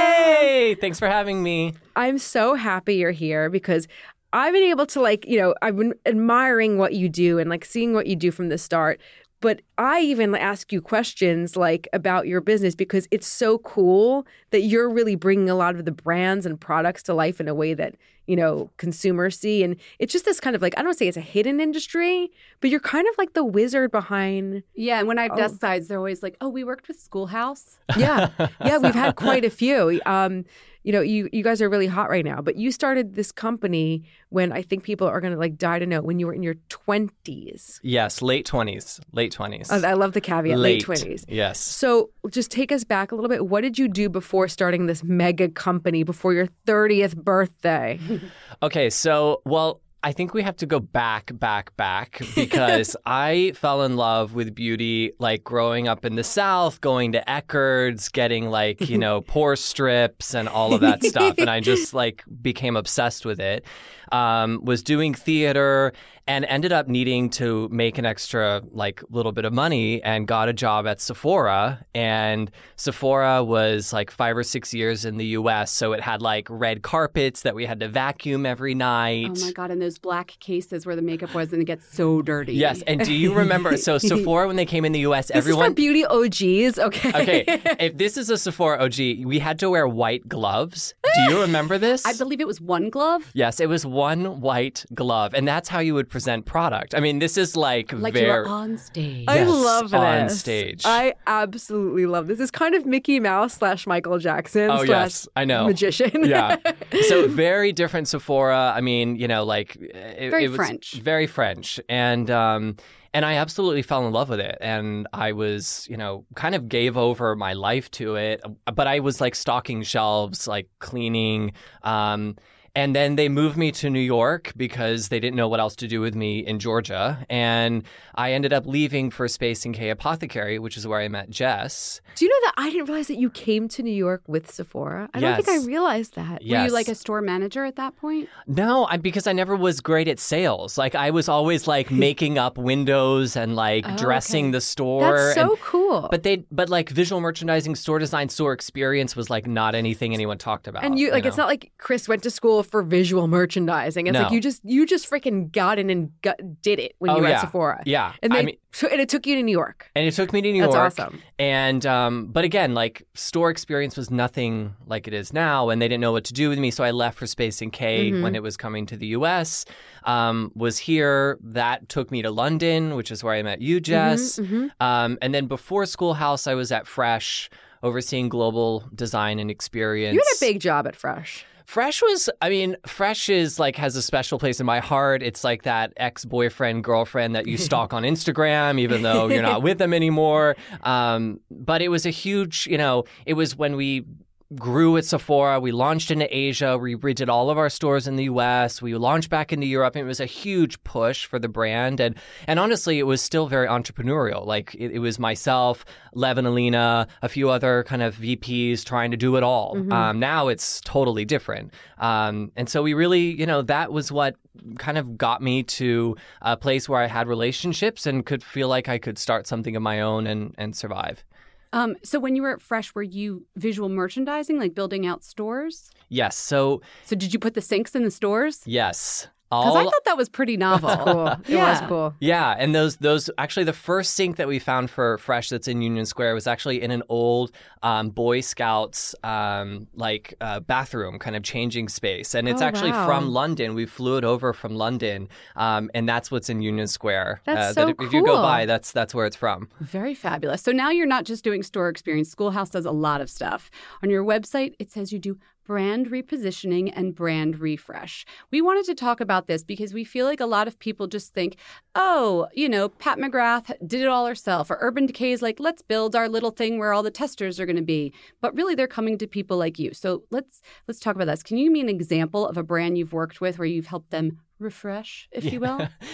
[SPEAKER 7] Hey, thanks for having me.
[SPEAKER 6] I'm so happy you're here because I've been able to, like, you know, I've been admiring what you do and like seeing what you do from the start. But I even ask you questions like about your business because it's so cool that you're really bringing a lot of the brands and products to life in a way that, you know, consumers see. And it's just this kind of like, I don't say it's a hidden industry, but you're kind of like the wizard behind.
[SPEAKER 2] Yeah. And when I have
[SPEAKER 6] Oh.
[SPEAKER 2] desk sides, they're always like, oh, we worked with Schoolhouse.
[SPEAKER 6] Yeah. Yeah. We've had quite a few. Um, you know, you, you guys are really hot right now, but you started this company when I think people are going to like die to know when you were in your twenties.
[SPEAKER 7] Yes, late twenties. Late twenties.
[SPEAKER 6] I I love the caveat, late twenties.
[SPEAKER 7] Yes.
[SPEAKER 6] So just take us back a little bit. What did you do before starting this mega company, before your thirtieth birthday?
[SPEAKER 7] Okay, so, well, I think we have to go back, back, back because I fell in love with beauty like growing up in the South, going to Eckerd's, getting like, you know, pore strips and all of that stuff. And I just like became obsessed with it. Um, was doing theater and ended up needing to make an extra like little bit of money and got a job at Sephora. And Sephora was like five or six years in the U S. So it had like red carpets that we had to vacuum every night.
[SPEAKER 2] Oh my God. And those black cases where the makeup was and it gets so dirty.
[SPEAKER 7] Yes. And do you remember? So Sephora, when they came in the U S,
[SPEAKER 6] This
[SPEAKER 7] everyone.
[SPEAKER 6] is for beauty O Gs, okay?
[SPEAKER 7] Okay. If this is a Sephora O G, we had to wear white gloves. Do you remember this?
[SPEAKER 2] I believe it was one glove.
[SPEAKER 7] Yes, it was one white glove, and that's how you would present product. I mean, this is like,
[SPEAKER 2] Like
[SPEAKER 7] very
[SPEAKER 2] you were on stage.
[SPEAKER 6] I
[SPEAKER 7] Yes,
[SPEAKER 6] love this.
[SPEAKER 7] on stage.
[SPEAKER 6] I absolutely love this. It's kind of Mickey Mouse slash Michael Jackson
[SPEAKER 7] Oh,
[SPEAKER 6] slash
[SPEAKER 7] yes, I know.
[SPEAKER 6] magician.
[SPEAKER 7] Yeah. So very different Sephora. I mean, you know, like it,
[SPEAKER 2] Very
[SPEAKER 7] it was
[SPEAKER 2] French.
[SPEAKER 7] very French, and um, and I absolutely fell in love with it, and I was, you know, kind of gave over my life to it. But I was like stocking shelves, like cleaning. Um, And then they moved me to New York because they didn't know what else to do with me in Georgia. And I ended up leaving for Space and K Apothecary, which is where I met Jess.
[SPEAKER 6] Do you know that I didn't realize that you came to New York with Sephora? I don't think
[SPEAKER 7] Yes.
[SPEAKER 6] I realized that.
[SPEAKER 7] Yes.
[SPEAKER 2] Were you like a store manager at that point?
[SPEAKER 7] No, I, because I never was great at sales. Like I was always like making up windows and like
[SPEAKER 2] Oh,
[SPEAKER 7] dressing
[SPEAKER 2] okay.
[SPEAKER 7] the store.
[SPEAKER 6] That's so
[SPEAKER 7] and,
[SPEAKER 6] cool.
[SPEAKER 7] But they, but like visual merchandising, store design, store experience was like not anything anyone talked about.
[SPEAKER 6] And you like, it's
[SPEAKER 7] know?
[SPEAKER 6] not like Chris went to school for visual merchandising. It's
[SPEAKER 7] No.
[SPEAKER 6] like you just you just freaking got in and got, did it when
[SPEAKER 7] Oh,
[SPEAKER 6] you were
[SPEAKER 7] yeah.
[SPEAKER 6] at Sephora.
[SPEAKER 7] Yeah.
[SPEAKER 6] and
[SPEAKER 7] I
[SPEAKER 6] they
[SPEAKER 7] mean-
[SPEAKER 6] t- and it took you to New York.
[SPEAKER 7] And it took me to New
[SPEAKER 6] That's
[SPEAKER 7] York.
[SPEAKER 6] awesome.
[SPEAKER 7] And um, but again, like store experience was nothing like it is now, and they didn't know what to do with me. So I left for Space and K
[SPEAKER 6] Mm-hmm.
[SPEAKER 7] when it was coming to the U S. Um, was here. That took me to London, which is where I met you, Jess.
[SPEAKER 6] Mm-hmm,
[SPEAKER 7] Um, and then before Schoolhouse, I was at Fresh, overseeing global design and experience.
[SPEAKER 6] You had a big job at Fresh.
[SPEAKER 7] Fresh was, I mean, Fresh is like has a special place in my heart. It's like that ex-boyfriend, girlfriend that you stalk on Instagram, even though you're not with them anymore. Um, but it was a huge, you know, it was when we grew at Sephora. We launched into Asia. We redid all of our stores in the U S. We launched back into Europe. And it was a huge push for the brand. And and honestly, it was still very entrepreneurial. Like it, it was myself, Lev and Alina, a few other kind of V Ps trying to do it all.
[SPEAKER 6] Mm-hmm.
[SPEAKER 7] Um, now it's totally different. Um, and so we really, you know, that was what kind of got me to a place where I had relationships and could feel like I could start something of my own and, and survive.
[SPEAKER 2] Um, so when you were at Fresh, were you visual merchandising, like building out stores?
[SPEAKER 7] Yes. So,
[SPEAKER 2] So did you put the sinks in the stores?
[SPEAKER 7] yes.
[SPEAKER 2] Because I
[SPEAKER 7] All,
[SPEAKER 2] thought that was pretty novel.
[SPEAKER 6] Cool. It
[SPEAKER 2] Yeah.
[SPEAKER 6] was cool.
[SPEAKER 7] yeah, and those those actually the first sink that we found for Fresh that's in Union Square was actually in an old um, Boy Scouts um, like uh, bathroom kind of changing space, and it's
[SPEAKER 6] Oh,
[SPEAKER 7] actually
[SPEAKER 6] wow.
[SPEAKER 7] from London. We flew it over from London, um, and that's what's in Union Square.
[SPEAKER 6] That's
[SPEAKER 7] uh,
[SPEAKER 6] so
[SPEAKER 7] that if, if you go
[SPEAKER 6] cool.
[SPEAKER 7] by, that's that's where it's from.
[SPEAKER 2] Very fabulous. So now you're not just doing store experience. Schoolhouse does a lot of stuff. On your website, it says you do brand repositioning and brand refresh. We wanted to talk about this because we feel like a lot of people just think, oh, you know, Pat McGrath did it all herself, or Urban Decay is like, let's build our little thing where all the testers are going to be. But really, they're coming to people like you. So let's let's talk about this. Can you give me an example of a brand you've worked with where you've helped them refresh, if you will?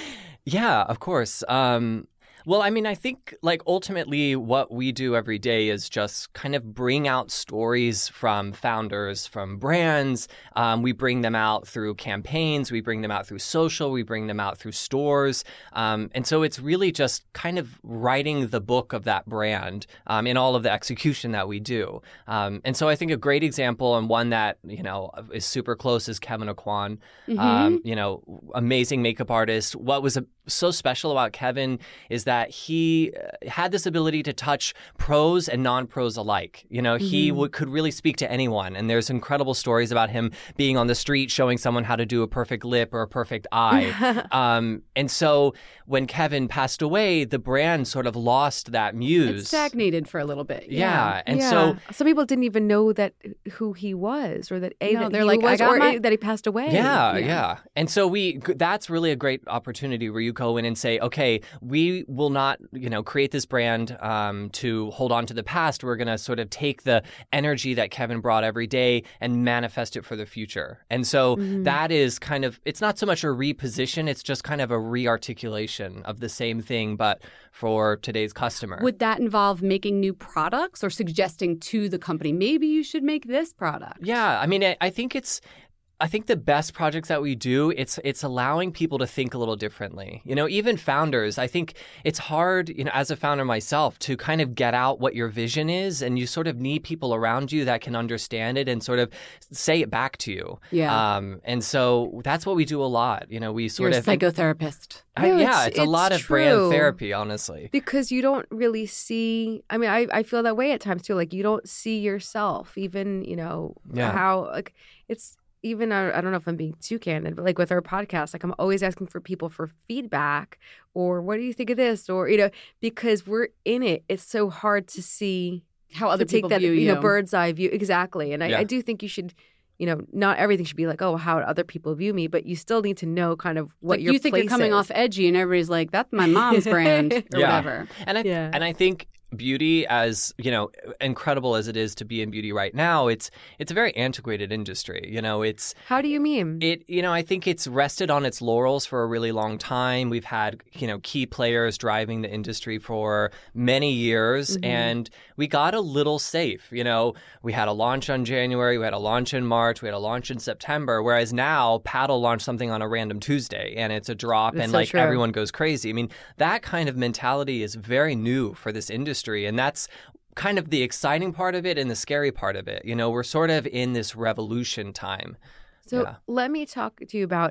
[SPEAKER 7] Yeah, of course. Um, well, I mean, I think like ultimately what we do every day is just kind of bring out stories from founders, from brands. Um, we bring them out through campaigns. We bring them out through social. We bring them out through stores. Um, and so it's really just kind of writing the book of that brand um, in all of the execution that we do. Um, and so I think a great example and one that, you know, is super close is Kevyn Aucoin,
[SPEAKER 2] Mm-hmm.
[SPEAKER 7] um, you know, amazing makeup artist. What was a, so special about Kevin is that that he had this ability to touch pros and non-pros alike. You know, mm-hmm. he w- could really speak to anyone. And there's incredible stories about him being on the street showing someone how to do a perfect lip or a perfect eye. um, and so when Kevin passed away, the brand sort of lost that muse.
[SPEAKER 2] It stagnated for a little bit.
[SPEAKER 7] Yeah.
[SPEAKER 2] Yeah.
[SPEAKER 7] And
[SPEAKER 6] yeah.
[SPEAKER 7] so
[SPEAKER 6] some people didn't even know that who he was or that A,
[SPEAKER 2] No,
[SPEAKER 6] that
[SPEAKER 2] they're
[SPEAKER 6] he
[SPEAKER 2] like, I
[SPEAKER 6] was,
[SPEAKER 2] got
[SPEAKER 6] or
[SPEAKER 2] my-
[SPEAKER 6] A, that he passed away.
[SPEAKER 7] Yeah, yeah, yeah. And so we that's really a great opportunity where you go in and say, okay, we will not, you know, create this brand um, to hold on to the past. We're going to sort of take the energy that Kevin brought every day and manifest it for the future. And so mm-hmm. that is kind of, it's not so much a reposition, it's just kind of a re-articulation of the same thing, but for today's customer.
[SPEAKER 2] Would that involve making new products or suggesting to the company, maybe you should make this product?
[SPEAKER 7] Yeah, I mean, I, I think it's I think the best projects that we do, it's it's allowing people to think a little differently. You know, even founders, I think it's hard, you know, as a founder myself, to kind of get out what your vision is, and you sort of need people around you that can understand it and sort of say it back to you.
[SPEAKER 2] Yeah.
[SPEAKER 7] Um, and so that's what we do a lot. You know, we sort
[SPEAKER 2] You're
[SPEAKER 7] of
[SPEAKER 2] a psychotherapist.
[SPEAKER 7] I,
[SPEAKER 6] No,
[SPEAKER 7] yeah,
[SPEAKER 6] it's-
[SPEAKER 7] it's, a
[SPEAKER 6] it's
[SPEAKER 7] lot of
[SPEAKER 6] true.
[SPEAKER 7] brand therapy, honestly.
[SPEAKER 6] Because you don't really see, I mean, I, I feel that way at times too. Like you don't see yourself, even, you know,
[SPEAKER 7] Yeah.
[SPEAKER 6] how, like, it's, even I, I don't know if I'm being too candid, but like with our podcast, like I'm always asking for people for feedback or what do you think of this, or you know, because we're in it, it's so hard to see
[SPEAKER 2] How other
[SPEAKER 6] to take
[SPEAKER 2] people
[SPEAKER 6] that
[SPEAKER 2] view
[SPEAKER 6] you
[SPEAKER 2] you.
[SPEAKER 6] know bird's eye view exactly. And I,
[SPEAKER 7] Yeah.
[SPEAKER 6] I do think you should, you know, not everything should be like, oh, how other people view me, but you still need to know kind of what
[SPEAKER 2] Like,
[SPEAKER 6] your
[SPEAKER 2] you think you're
[SPEAKER 6] place
[SPEAKER 2] coming
[SPEAKER 6] is.
[SPEAKER 2] off edgy, and everybody's like, "That's my mom's brand," or
[SPEAKER 7] Yeah.
[SPEAKER 2] whatever.
[SPEAKER 7] And I
[SPEAKER 6] Yeah.
[SPEAKER 7] and I think beauty, as you know, incredible as it is to be in beauty right now, it's it's a very antiquated industry. You know, it's
[SPEAKER 6] How do you mean?
[SPEAKER 7] it. You know, I think it's rested on its laurels for a really long time. We've had you know key players driving the industry for many years,
[SPEAKER 6] Mm-hmm.
[SPEAKER 7] and we got a little safe. You know, we had a launch on January, we had a launch in March, we had a launch in September. Whereas now, Paddle launched something on a random Tuesday, and it's a drop,
[SPEAKER 6] That's
[SPEAKER 7] and
[SPEAKER 6] so
[SPEAKER 7] like
[SPEAKER 6] true.
[SPEAKER 7] everyone goes crazy. I mean, that kind of mentality is very new for this industry. And that's kind of the exciting part of it and the scary part of it. You know, we're sort of in this revolution time.
[SPEAKER 6] So
[SPEAKER 7] Yeah.
[SPEAKER 6] let me talk to you about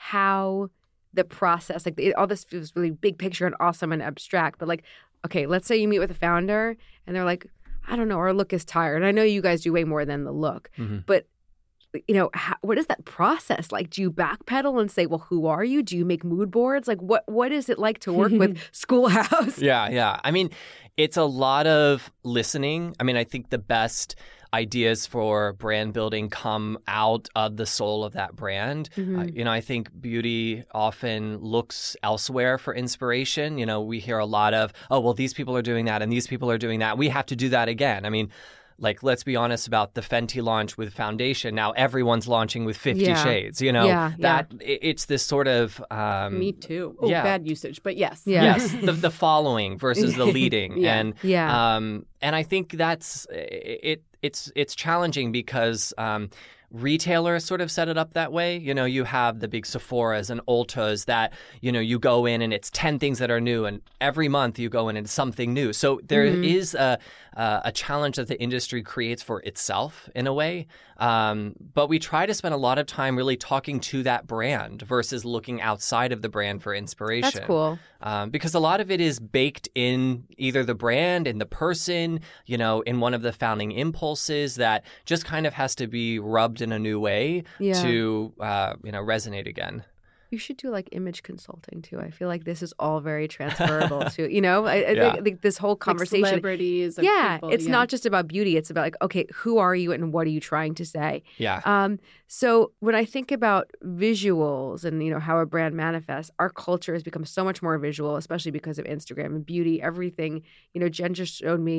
[SPEAKER 6] how the process, like it, all this feels really big picture and awesome and abstract, but like, okay, let's say you meet with a founder and they're like, I don't know, our look is tired. I know you guys do way more than the look,
[SPEAKER 7] Mhm.
[SPEAKER 6] but you know, how, what is that process like? Do you backpedal and say, well, who are you? Do you make mood boards? Like, what what is it like to work with Schoolhouse?
[SPEAKER 7] Yeah, yeah. I mean, it's a lot of listening. I mean, I think the best ideas for brand building come out of the soul of that brand.
[SPEAKER 6] Mhm.
[SPEAKER 7] Uh, you know, I think beauty often looks elsewhere for inspiration. You know, we hear a lot of, oh, well, these people are doing that and these people are doing that. We have to do that again. I mean, like, let's be honest about the Fenty launch with foundation. Now everyone's launching with Fifty
[SPEAKER 6] Yeah.
[SPEAKER 7] Shades. You know,
[SPEAKER 6] Yeah, yeah.
[SPEAKER 7] that it- it's this sort of um,
[SPEAKER 2] Me too. Oh,
[SPEAKER 7] yeah.
[SPEAKER 2] bad usage, but yes.
[SPEAKER 6] Yeah.
[SPEAKER 7] yes, the, the following versus the leading,
[SPEAKER 2] Yeah.
[SPEAKER 7] and
[SPEAKER 6] Yeah.
[SPEAKER 7] um, and I think that's it. It's it's challenging because um, retailers sort of set it up that way. You know, you have the big Sephoras and Ultas that you know you go in and it's ten things that are new, and every month you go in and it's something new. So there
[SPEAKER 6] Mm-hmm.
[SPEAKER 7] is a uh, a challenge that the industry creates for itself in a way. Um, but we try to spend a lot of time really talking to that brand versus looking outside of the brand for inspiration.
[SPEAKER 6] That's cool.
[SPEAKER 7] Um, because a lot of it is baked in either the brand, in the person, you know, in one of the founding impulses that just kind of has to be rubbed in a new way
[SPEAKER 6] Yeah.
[SPEAKER 7] to, uh, you know, resonate again.
[SPEAKER 6] You should do like image consulting too. I feel like this is all very transferable to, you know, I, I
[SPEAKER 7] Yeah.
[SPEAKER 6] think, like this whole
[SPEAKER 2] Like
[SPEAKER 6] conversation.
[SPEAKER 2] celebrities. Of
[SPEAKER 6] yeah,
[SPEAKER 2] people,
[SPEAKER 6] it's
[SPEAKER 2] yeah.
[SPEAKER 6] not just about beauty. It's about like, okay, who are you and what are you trying to say?
[SPEAKER 7] Yeah.
[SPEAKER 6] Um, so when I think about visuals and, you know, how a brand manifests, our culture has become so much more visual, especially because of Instagram and beauty, everything. You know, Jen just showed me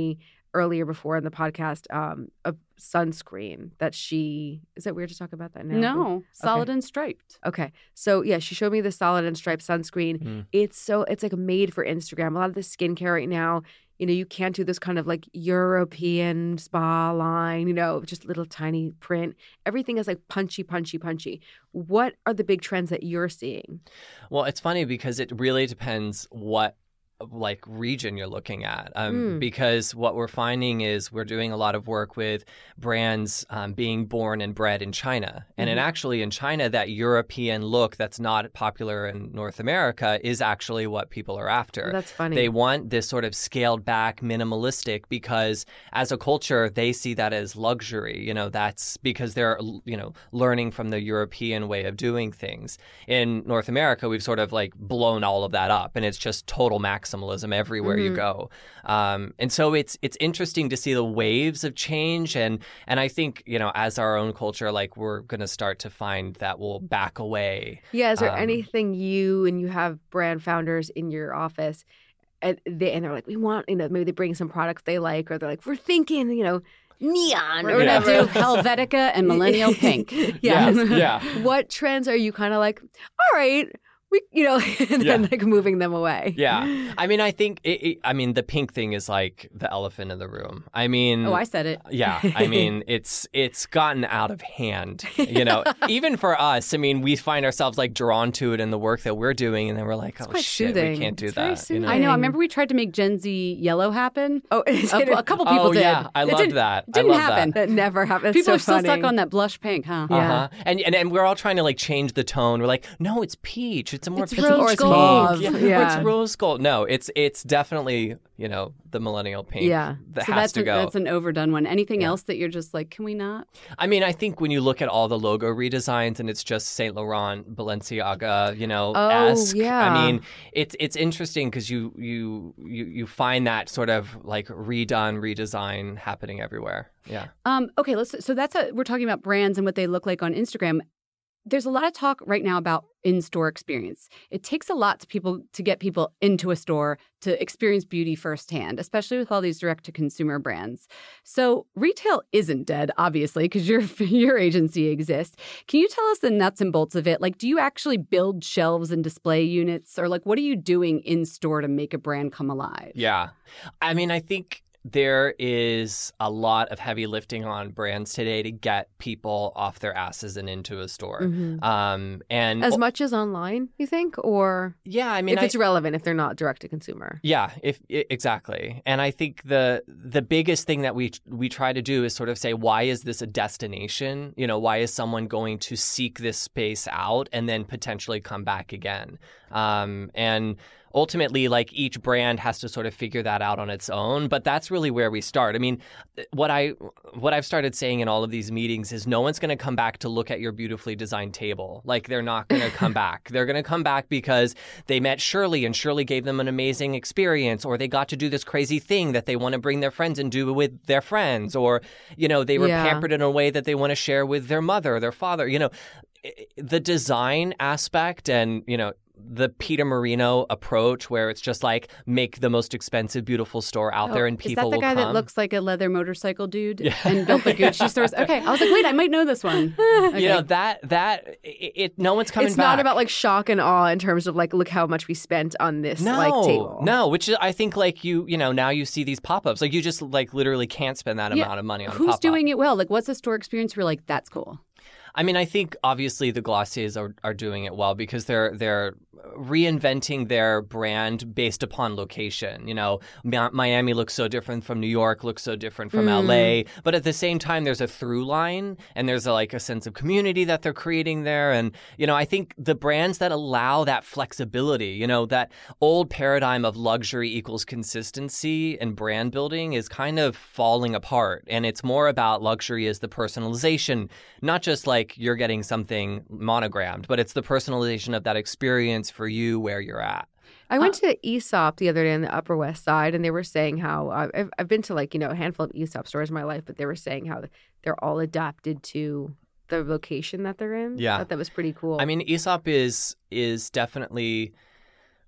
[SPEAKER 6] earlier before in the podcast um, a sunscreen that she – is it weird to talk about that now?
[SPEAKER 2] No, solid
[SPEAKER 6] okay.
[SPEAKER 2] and striped.
[SPEAKER 6] Okay. So, yeah, she showed me the solid and striped sunscreen. Mm. It's so – it's like made for Instagram. A lot of the skincare right now, you know, you can't do this kind of like European spa line, you know, just little tiny print. Everything is like punchy, punchy, punchy. What are the big trends that you're seeing?
[SPEAKER 7] Well, it's funny because it really depends what like region you're looking at um, mm. because what we're finding is we're doing a lot of work with brands um, being born and bred in China. And mm-hmm. in actually in China, that European look that's not popular in North America is actually what people are after.
[SPEAKER 6] That's funny.
[SPEAKER 7] They want this sort of scaled back minimalistic because as a culture, they see that as luxury. You know, that's because they're, you know, learning from the European way of doing things. In North America, we've sort of like blown all of that up and it's just total max maximalism everywhere mm-hmm. you go. Um, and so it's it's interesting to see the waves of change. And and I think, you know, as our own culture, like we're going to start to find that we'll back away.
[SPEAKER 6] Yeah. Is there
[SPEAKER 7] um,
[SPEAKER 6] anything you and you have brand founders in your office and, they, and they're like, we want, you know, maybe they bring some products they like or they're like, we're thinking, you know, neon
[SPEAKER 2] we're
[SPEAKER 6] or
[SPEAKER 2] gonna
[SPEAKER 6] whatever.
[SPEAKER 2] do Helvetica and Millennial Pink.
[SPEAKER 6] Yes.
[SPEAKER 7] Yes. Yeah.
[SPEAKER 6] What trends are you kind of like, all right, we, you know, and then
[SPEAKER 7] Yeah.
[SPEAKER 6] like moving them away?
[SPEAKER 7] Yeah. I mean, I think, it, it, I mean, the pink thing is like the elephant in the room. I mean.
[SPEAKER 2] Oh, I said it.
[SPEAKER 7] Yeah. I mean, it's it's gotten out of hand, you know, even for us. I mean, we find ourselves like drawn to it in the work that we're doing. And then we're like, oh,
[SPEAKER 6] quite
[SPEAKER 7] shit,
[SPEAKER 6] soothing.
[SPEAKER 7] we can't do
[SPEAKER 6] It's very
[SPEAKER 7] that. You know?
[SPEAKER 2] I know. I remember we tried to make Gen Z yellow happen.
[SPEAKER 6] Oh,
[SPEAKER 2] a, a couple people
[SPEAKER 7] oh,
[SPEAKER 2] did.
[SPEAKER 7] yeah. I
[SPEAKER 2] It
[SPEAKER 7] loved
[SPEAKER 2] didn't-
[SPEAKER 7] that. I
[SPEAKER 2] Didn't
[SPEAKER 7] love
[SPEAKER 2] happen.
[SPEAKER 7] that.
[SPEAKER 6] That never happened.
[SPEAKER 2] People
[SPEAKER 6] so
[SPEAKER 2] are still
[SPEAKER 6] funny.
[SPEAKER 2] stuck on that blush pink, huh?
[SPEAKER 6] Yeah.
[SPEAKER 7] Uh-huh. And, and and we're all trying to like change the tone. We're like, no, it's peach. It's a more
[SPEAKER 2] It's
[SPEAKER 7] peach.
[SPEAKER 2] rose
[SPEAKER 6] Or it's
[SPEAKER 2] gold.
[SPEAKER 6] mauve.
[SPEAKER 7] Yeah.
[SPEAKER 6] Yeah.
[SPEAKER 7] Or it's rose gold. No, it's it's definitely, you know, the millennial pink.
[SPEAKER 6] Yeah.
[SPEAKER 7] That
[SPEAKER 2] So
[SPEAKER 7] has
[SPEAKER 2] that's
[SPEAKER 7] to
[SPEAKER 2] an,
[SPEAKER 7] go.
[SPEAKER 2] that's an overdone one. Anything
[SPEAKER 7] Yeah.
[SPEAKER 2] else that you're just like, can we not?
[SPEAKER 7] I mean, I think when you look at all the logo redesigns and it's just Saint Laurent, Balenciaga, you know,
[SPEAKER 6] Oh,
[SPEAKER 7] esque.
[SPEAKER 6] yeah.
[SPEAKER 7] I mean, it's it's interesting because you, you you you find that sort of like redone, redesign happening everywhere. Yeah.
[SPEAKER 2] Um, okay, let's. So that's a, we're talking about brands and what they look like on Instagram. There's a lot of talk right now about in-store experience. It takes a lot to people to get people into a store to experience beauty firsthand, especially with all these direct-to-consumer brands. So retail isn't dead, obviously, because your your agency exists. Can you tell us the nuts and bolts of it? Like, do you actually build shelves and display units, or like, what are you doing in store to make a brand come alive?
[SPEAKER 7] Yeah. I mean, I think there is a lot of heavy lifting on brands today to get people off their asses and into a store.
[SPEAKER 6] Mhm.
[SPEAKER 7] Um, and
[SPEAKER 6] As much as online, you think? Or
[SPEAKER 7] yeah, I mean,
[SPEAKER 6] if
[SPEAKER 7] I,
[SPEAKER 6] it's relevant, if they're not direct to consumer.
[SPEAKER 7] Yeah, if I- exactly. And I think the the biggest thing that we we try to do is sort of say, why is this a destination? You know, why is someone going to seek this space out and then potentially come back again? Um, and ultimately, like each brand has to sort of figure that out on its own. But that's really where we start. I mean, what I what I've started saying in all of these meetings is no one's going to come back to look at your beautifully designed table. Like they're not going to come back. They're going to come back because they met Shirley and Shirley gave them an amazing experience, or they got to do this crazy thing that they want to bring their friends and do with their friends, or, you know, they were
[SPEAKER 6] Yeah.
[SPEAKER 7] pampered in a way that they want to share with their mother or their father. You know, the design aspect and, you know, the Peter Marino approach where it's just like make the most expensive, beautiful store out there and people
[SPEAKER 2] Is that the
[SPEAKER 7] will
[SPEAKER 2] guy
[SPEAKER 7] come.
[SPEAKER 2] that looks like a leather motorcycle dude
[SPEAKER 7] Yeah.
[SPEAKER 2] and built the Gucci stores? Okay, I was like, wait, I might know this one. Okay.
[SPEAKER 7] You know, that, that, it, it no one's coming
[SPEAKER 6] It's
[SPEAKER 7] back.
[SPEAKER 6] not about like shock and awe in terms of like, look how much we spent on this
[SPEAKER 7] no,
[SPEAKER 6] like table.
[SPEAKER 7] no, which is, I think like you, you know, now you see these pop-ups. Like you just like literally can't spend that
[SPEAKER 2] Yeah.
[SPEAKER 7] amount of money on a
[SPEAKER 2] Who's
[SPEAKER 7] pop-up.
[SPEAKER 2] doing it well? Like, what's the store experience where you're like, that's cool?
[SPEAKER 7] I mean, I think obviously the Glossiers are, are doing it well because they're they're reinventing their brand based upon location. You know, Mi- Miami looks so different from New York, looks so different from
[SPEAKER 6] Mm.
[SPEAKER 7] L A. But at the same time, there's a through line and there's a, like a sense of community that they're creating there. And, you know, I think the brands that allow that flexibility, you know, that old paradigm of luxury equals consistency and brand building is kind of falling apart. And it's more about luxury as the personalization, not just like you're getting something monogrammed, but it's the personalization of that experience for you where you're at.
[SPEAKER 6] I went to Aesop the other day on the Upper West Side, and they were saying how uh, I've, I've been to like, you know, a handful of Aesop stores in my life, but they were saying how they're all adapted to the location that they're in.
[SPEAKER 7] Yeah.
[SPEAKER 6] I thought that was pretty cool.
[SPEAKER 7] I mean, Aesop is is definitely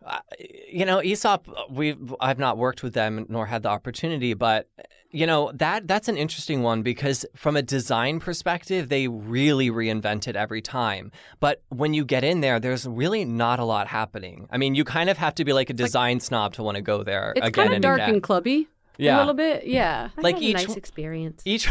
[SPEAKER 7] Uh, you know, Aesop, we I've not worked with them nor had the opportunity, but you know, that that's an interesting one because from a design perspective, they really reinvent it every time. But when you get in there, there's really not a lot happening. I mean, you kind of have to be like a design like, snob to want to go there
[SPEAKER 2] it's
[SPEAKER 7] again
[SPEAKER 2] kind of
[SPEAKER 7] and
[SPEAKER 2] dark
[SPEAKER 7] again.
[SPEAKER 2] and clubby.
[SPEAKER 7] Yeah.
[SPEAKER 2] A little bit, yeah.
[SPEAKER 6] I
[SPEAKER 7] like
[SPEAKER 6] had
[SPEAKER 7] each
[SPEAKER 6] a nice experience.
[SPEAKER 7] Each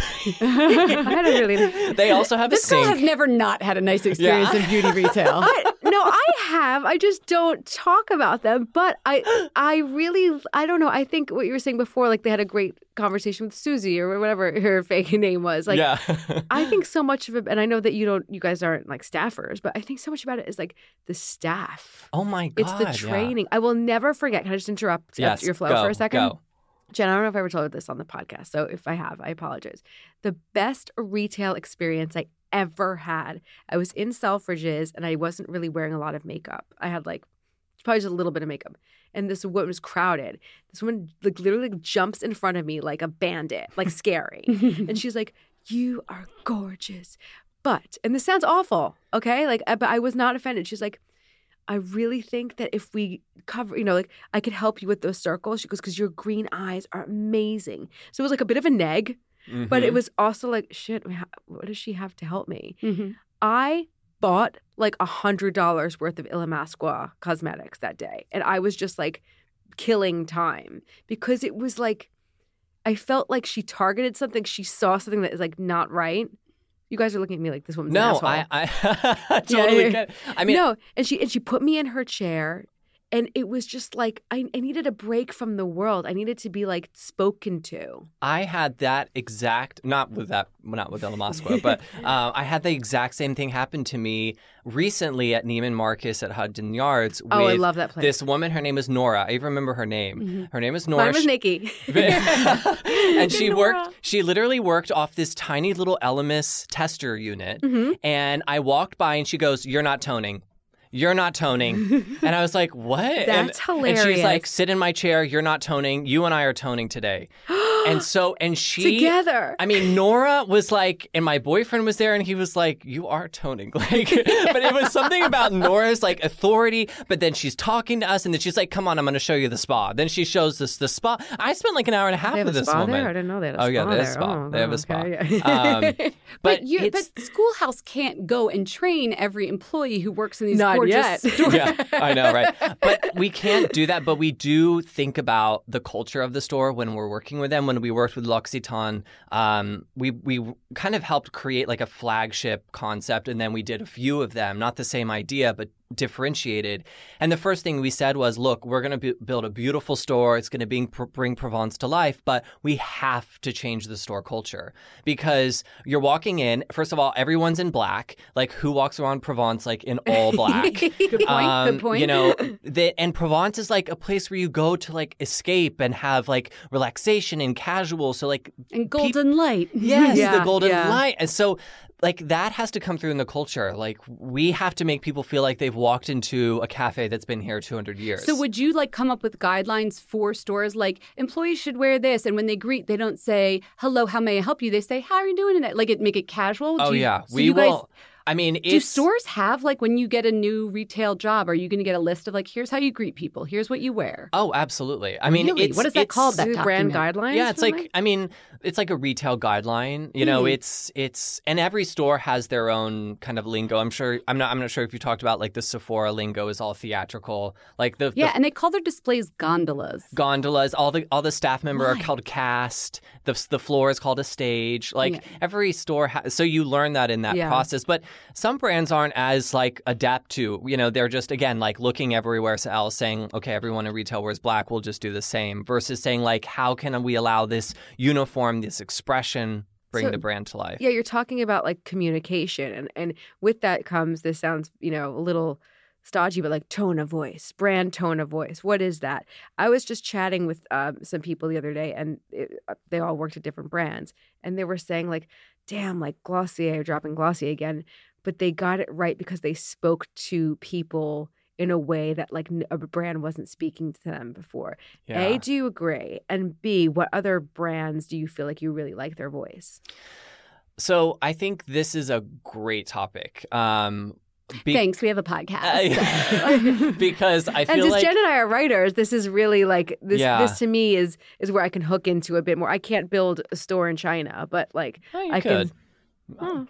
[SPEAKER 6] I had a really.
[SPEAKER 7] They also have
[SPEAKER 2] this
[SPEAKER 7] a sink.
[SPEAKER 2] girl has never not had a nice experience
[SPEAKER 7] Yeah.
[SPEAKER 2] in beauty retail.
[SPEAKER 6] I, no, I have. I just don't talk about them. But I, I really, I don't know. I think what you were saying before, like they had a great conversation with Susie or whatever her fake name was. Like,
[SPEAKER 7] yeah.
[SPEAKER 6] I think so much of it, and I know that you don't, you guys aren't like staffers, but I think so much about it is like the staff.
[SPEAKER 7] Oh my God.
[SPEAKER 6] It's the
[SPEAKER 7] yeah.
[SPEAKER 6] training. I will never forget. Can I just interrupt
[SPEAKER 7] Yes,
[SPEAKER 6] your flow
[SPEAKER 7] go,
[SPEAKER 6] for a second?
[SPEAKER 7] Go.
[SPEAKER 6] Jen, I don't know if I ever told you this on the podcast, so if I have, I apologize. The best retail experience I ever had, I was in Selfridges and I wasn't really wearing a lot of makeup. I had like probably just a little bit of makeup. And this woman was crowded. This woman like literally like, jumps in front of me like a bandit, like scary. And she's like, "You are gorgeous." But, and this sounds awful, okay? Like, but I was not offended. She's like, "I really think that if we cover, you know, like I could help you with those circles." She goes, "Because your green eyes are amazing." So it was like a bit of a neg,
[SPEAKER 7] Mm-hmm.
[SPEAKER 6] but it was also like, shit, what does she have to help me?
[SPEAKER 2] Mm-hmm.
[SPEAKER 6] I bought like a hundred dollars worth of Illamasqua cosmetics that day. And I was just like killing time because it was like, I felt like she targeted something. She saw something that is like not right. You guys are looking at me like this woman's an
[SPEAKER 7] No,
[SPEAKER 6] asshole.
[SPEAKER 7] I, I totally
[SPEAKER 6] Yeah.
[SPEAKER 7] get it. I mean,
[SPEAKER 6] no, and she and she put me in her chair, and it was just like I, I needed a break from the world. I needed to be like spoken to.
[SPEAKER 7] I had that exact, not with that, not with Illamasqua, but uh, I had the exact same thing happen to me recently at Neiman Marcus at Hudson Yards. With
[SPEAKER 6] Oh, I love that place.
[SPEAKER 7] This woman, her name is Nora. I even remember her name.
[SPEAKER 6] Mm-hmm.
[SPEAKER 7] Her name is Nora.
[SPEAKER 6] Mine was Nikki.
[SPEAKER 7] And she
[SPEAKER 6] Nora.
[SPEAKER 7] worked, she literally worked off this tiny little Elemis tester unit.
[SPEAKER 6] Mm-hmm.
[SPEAKER 7] And I walked by and she goes, "You're not toning. You're not toning." And I was like, what?
[SPEAKER 6] That's
[SPEAKER 7] and, And she's
[SPEAKER 6] hilarious.
[SPEAKER 7] like, "Sit in my chair. You're not toning. You and I are toning today." And so, and she.
[SPEAKER 6] Together.
[SPEAKER 7] I mean, Nora was like, and my boyfriend was there and he was like, "You are toning." Like, but it was something about Nora's like authority. But then she's talking to us and then she's like, "Come on, I'm going to show you the spa." Then she shows us the spa. I spent like an hour and a half
[SPEAKER 6] They have
[SPEAKER 7] with
[SPEAKER 6] a
[SPEAKER 7] this
[SPEAKER 6] spa
[SPEAKER 7] woman.
[SPEAKER 6] there? I didn't know they had a
[SPEAKER 7] Oh,
[SPEAKER 6] spa
[SPEAKER 7] yeah, they have a
[SPEAKER 6] there.
[SPEAKER 7] spa.
[SPEAKER 6] Oh,
[SPEAKER 7] They have a
[SPEAKER 6] oh,
[SPEAKER 7] spa.
[SPEAKER 6] okay, yeah.
[SPEAKER 7] Um,
[SPEAKER 2] But,
[SPEAKER 7] but
[SPEAKER 2] you,
[SPEAKER 7] it's,
[SPEAKER 2] but Schoolhouse can't go and train every employee who works in these
[SPEAKER 6] Not
[SPEAKER 2] gorgeous
[SPEAKER 6] yet.
[SPEAKER 2] stores.
[SPEAKER 7] yeah, I know, right? But we can't do that. But we do think about the culture of the store when we're working with them. When we worked with L'Occitane, um, we we kind of helped create like a flagship concept, and then we did a few of them. Not the same idea, but differentiated. And the first thing we said was, look, we're going to b- build a beautiful store. It's going to bring, bring Provence to life, but we have to change the store culture because you're walking in. First of all, everyone's in black. Like, who walks around Provence like in all black?
[SPEAKER 2] Good point.
[SPEAKER 7] Um,
[SPEAKER 2] good point.
[SPEAKER 7] You know, the, and Provence is like a place where you go to like escape and have like relaxation and casual. So like,
[SPEAKER 2] and golden light.
[SPEAKER 7] yes,
[SPEAKER 6] Yeah,
[SPEAKER 7] the golden
[SPEAKER 6] yeah.
[SPEAKER 7] light. And so like that has to come through in the culture. Like we have to make people feel like they've walked into a cafe that's been here two hundred years.
[SPEAKER 2] So would you like come up with guidelines for stores like employees should wear this, and when they greet, they don't say "Hello, how may I help you?" They say "How are you doing today?" Like it make it casual.
[SPEAKER 7] Oh
[SPEAKER 2] Do you-
[SPEAKER 7] yeah,
[SPEAKER 2] so
[SPEAKER 7] we
[SPEAKER 2] you guys,
[SPEAKER 7] will. I mean,
[SPEAKER 2] Do
[SPEAKER 7] it's
[SPEAKER 2] stores have like when you get a new retail job? Are you going to get a list of like here's how you greet people, here's what you wear?
[SPEAKER 7] Oh, absolutely. I mean,
[SPEAKER 2] Really?
[SPEAKER 7] it's
[SPEAKER 2] What is that
[SPEAKER 7] it's-
[SPEAKER 2] called, that
[SPEAKER 6] Is it brand
[SPEAKER 2] document?
[SPEAKER 6] guidelines.
[SPEAKER 7] Yeah, it's
[SPEAKER 6] for
[SPEAKER 7] like
[SPEAKER 6] them?
[SPEAKER 7] I mean, it's like a retail guideline. You know,
[SPEAKER 2] Hmm.
[SPEAKER 7] it's it's and every store has their own kind of lingo. I'm sure I'm not I'm not sure if you talked about like the Sephora lingo is all theatrical. Like the,
[SPEAKER 2] Yeah,
[SPEAKER 7] the
[SPEAKER 2] and they call their displays gondolas.
[SPEAKER 7] gondolas, all the all the staff member are
[SPEAKER 2] Why?
[SPEAKER 7] called cast. The the floor is called a stage. Like
[SPEAKER 2] Yeah.
[SPEAKER 7] every store ha- so you learn that in that
[SPEAKER 6] Yeah.
[SPEAKER 7] process. But some brands aren't as like adapt to, you know, they're just again like looking everywhere else saying, okay, everyone in retail wears black, we'll just do the same versus saying like how can we allow this uniform, this expression bring
[SPEAKER 6] So-
[SPEAKER 7] the brand to life?
[SPEAKER 6] Yeah, you're talking about like communication, and and with that comes, this sounds, you know, a little stodgy, but like tone of voice, brand tone of voice. What is that? I was just chatting with um, some people the other day, and it, they all worked at different brands, and they were saying like, damn, like Glossier, dropping Glossier again, but they got it right because they spoke to people in a way that like n- a brand wasn't speaking to them before.
[SPEAKER 7] Yeah.
[SPEAKER 6] A, do you agree? And B, what other brands do you feel like you really like their voice?
[SPEAKER 7] So I think this is a great topic. Um, Be-
[SPEAKER 2] Thanks, we have a podcast.
[SPEAKER 7] Uh, because I feel
[SPEAKER 6] and just
[SPEAKER 7] like
[SPEAKER 6] Jen and I are writers. This is really like this.
[SPEAKER 7] Yeah.
[SPEAKER 6] This to me is is where I can hook into a bit more. I can't build a store in China, but like
[SPEAKER 7] Oh, you
[SPEAKER 6] I
[SPEAKER 7] could.
[SPEAKER 6] can. Oh.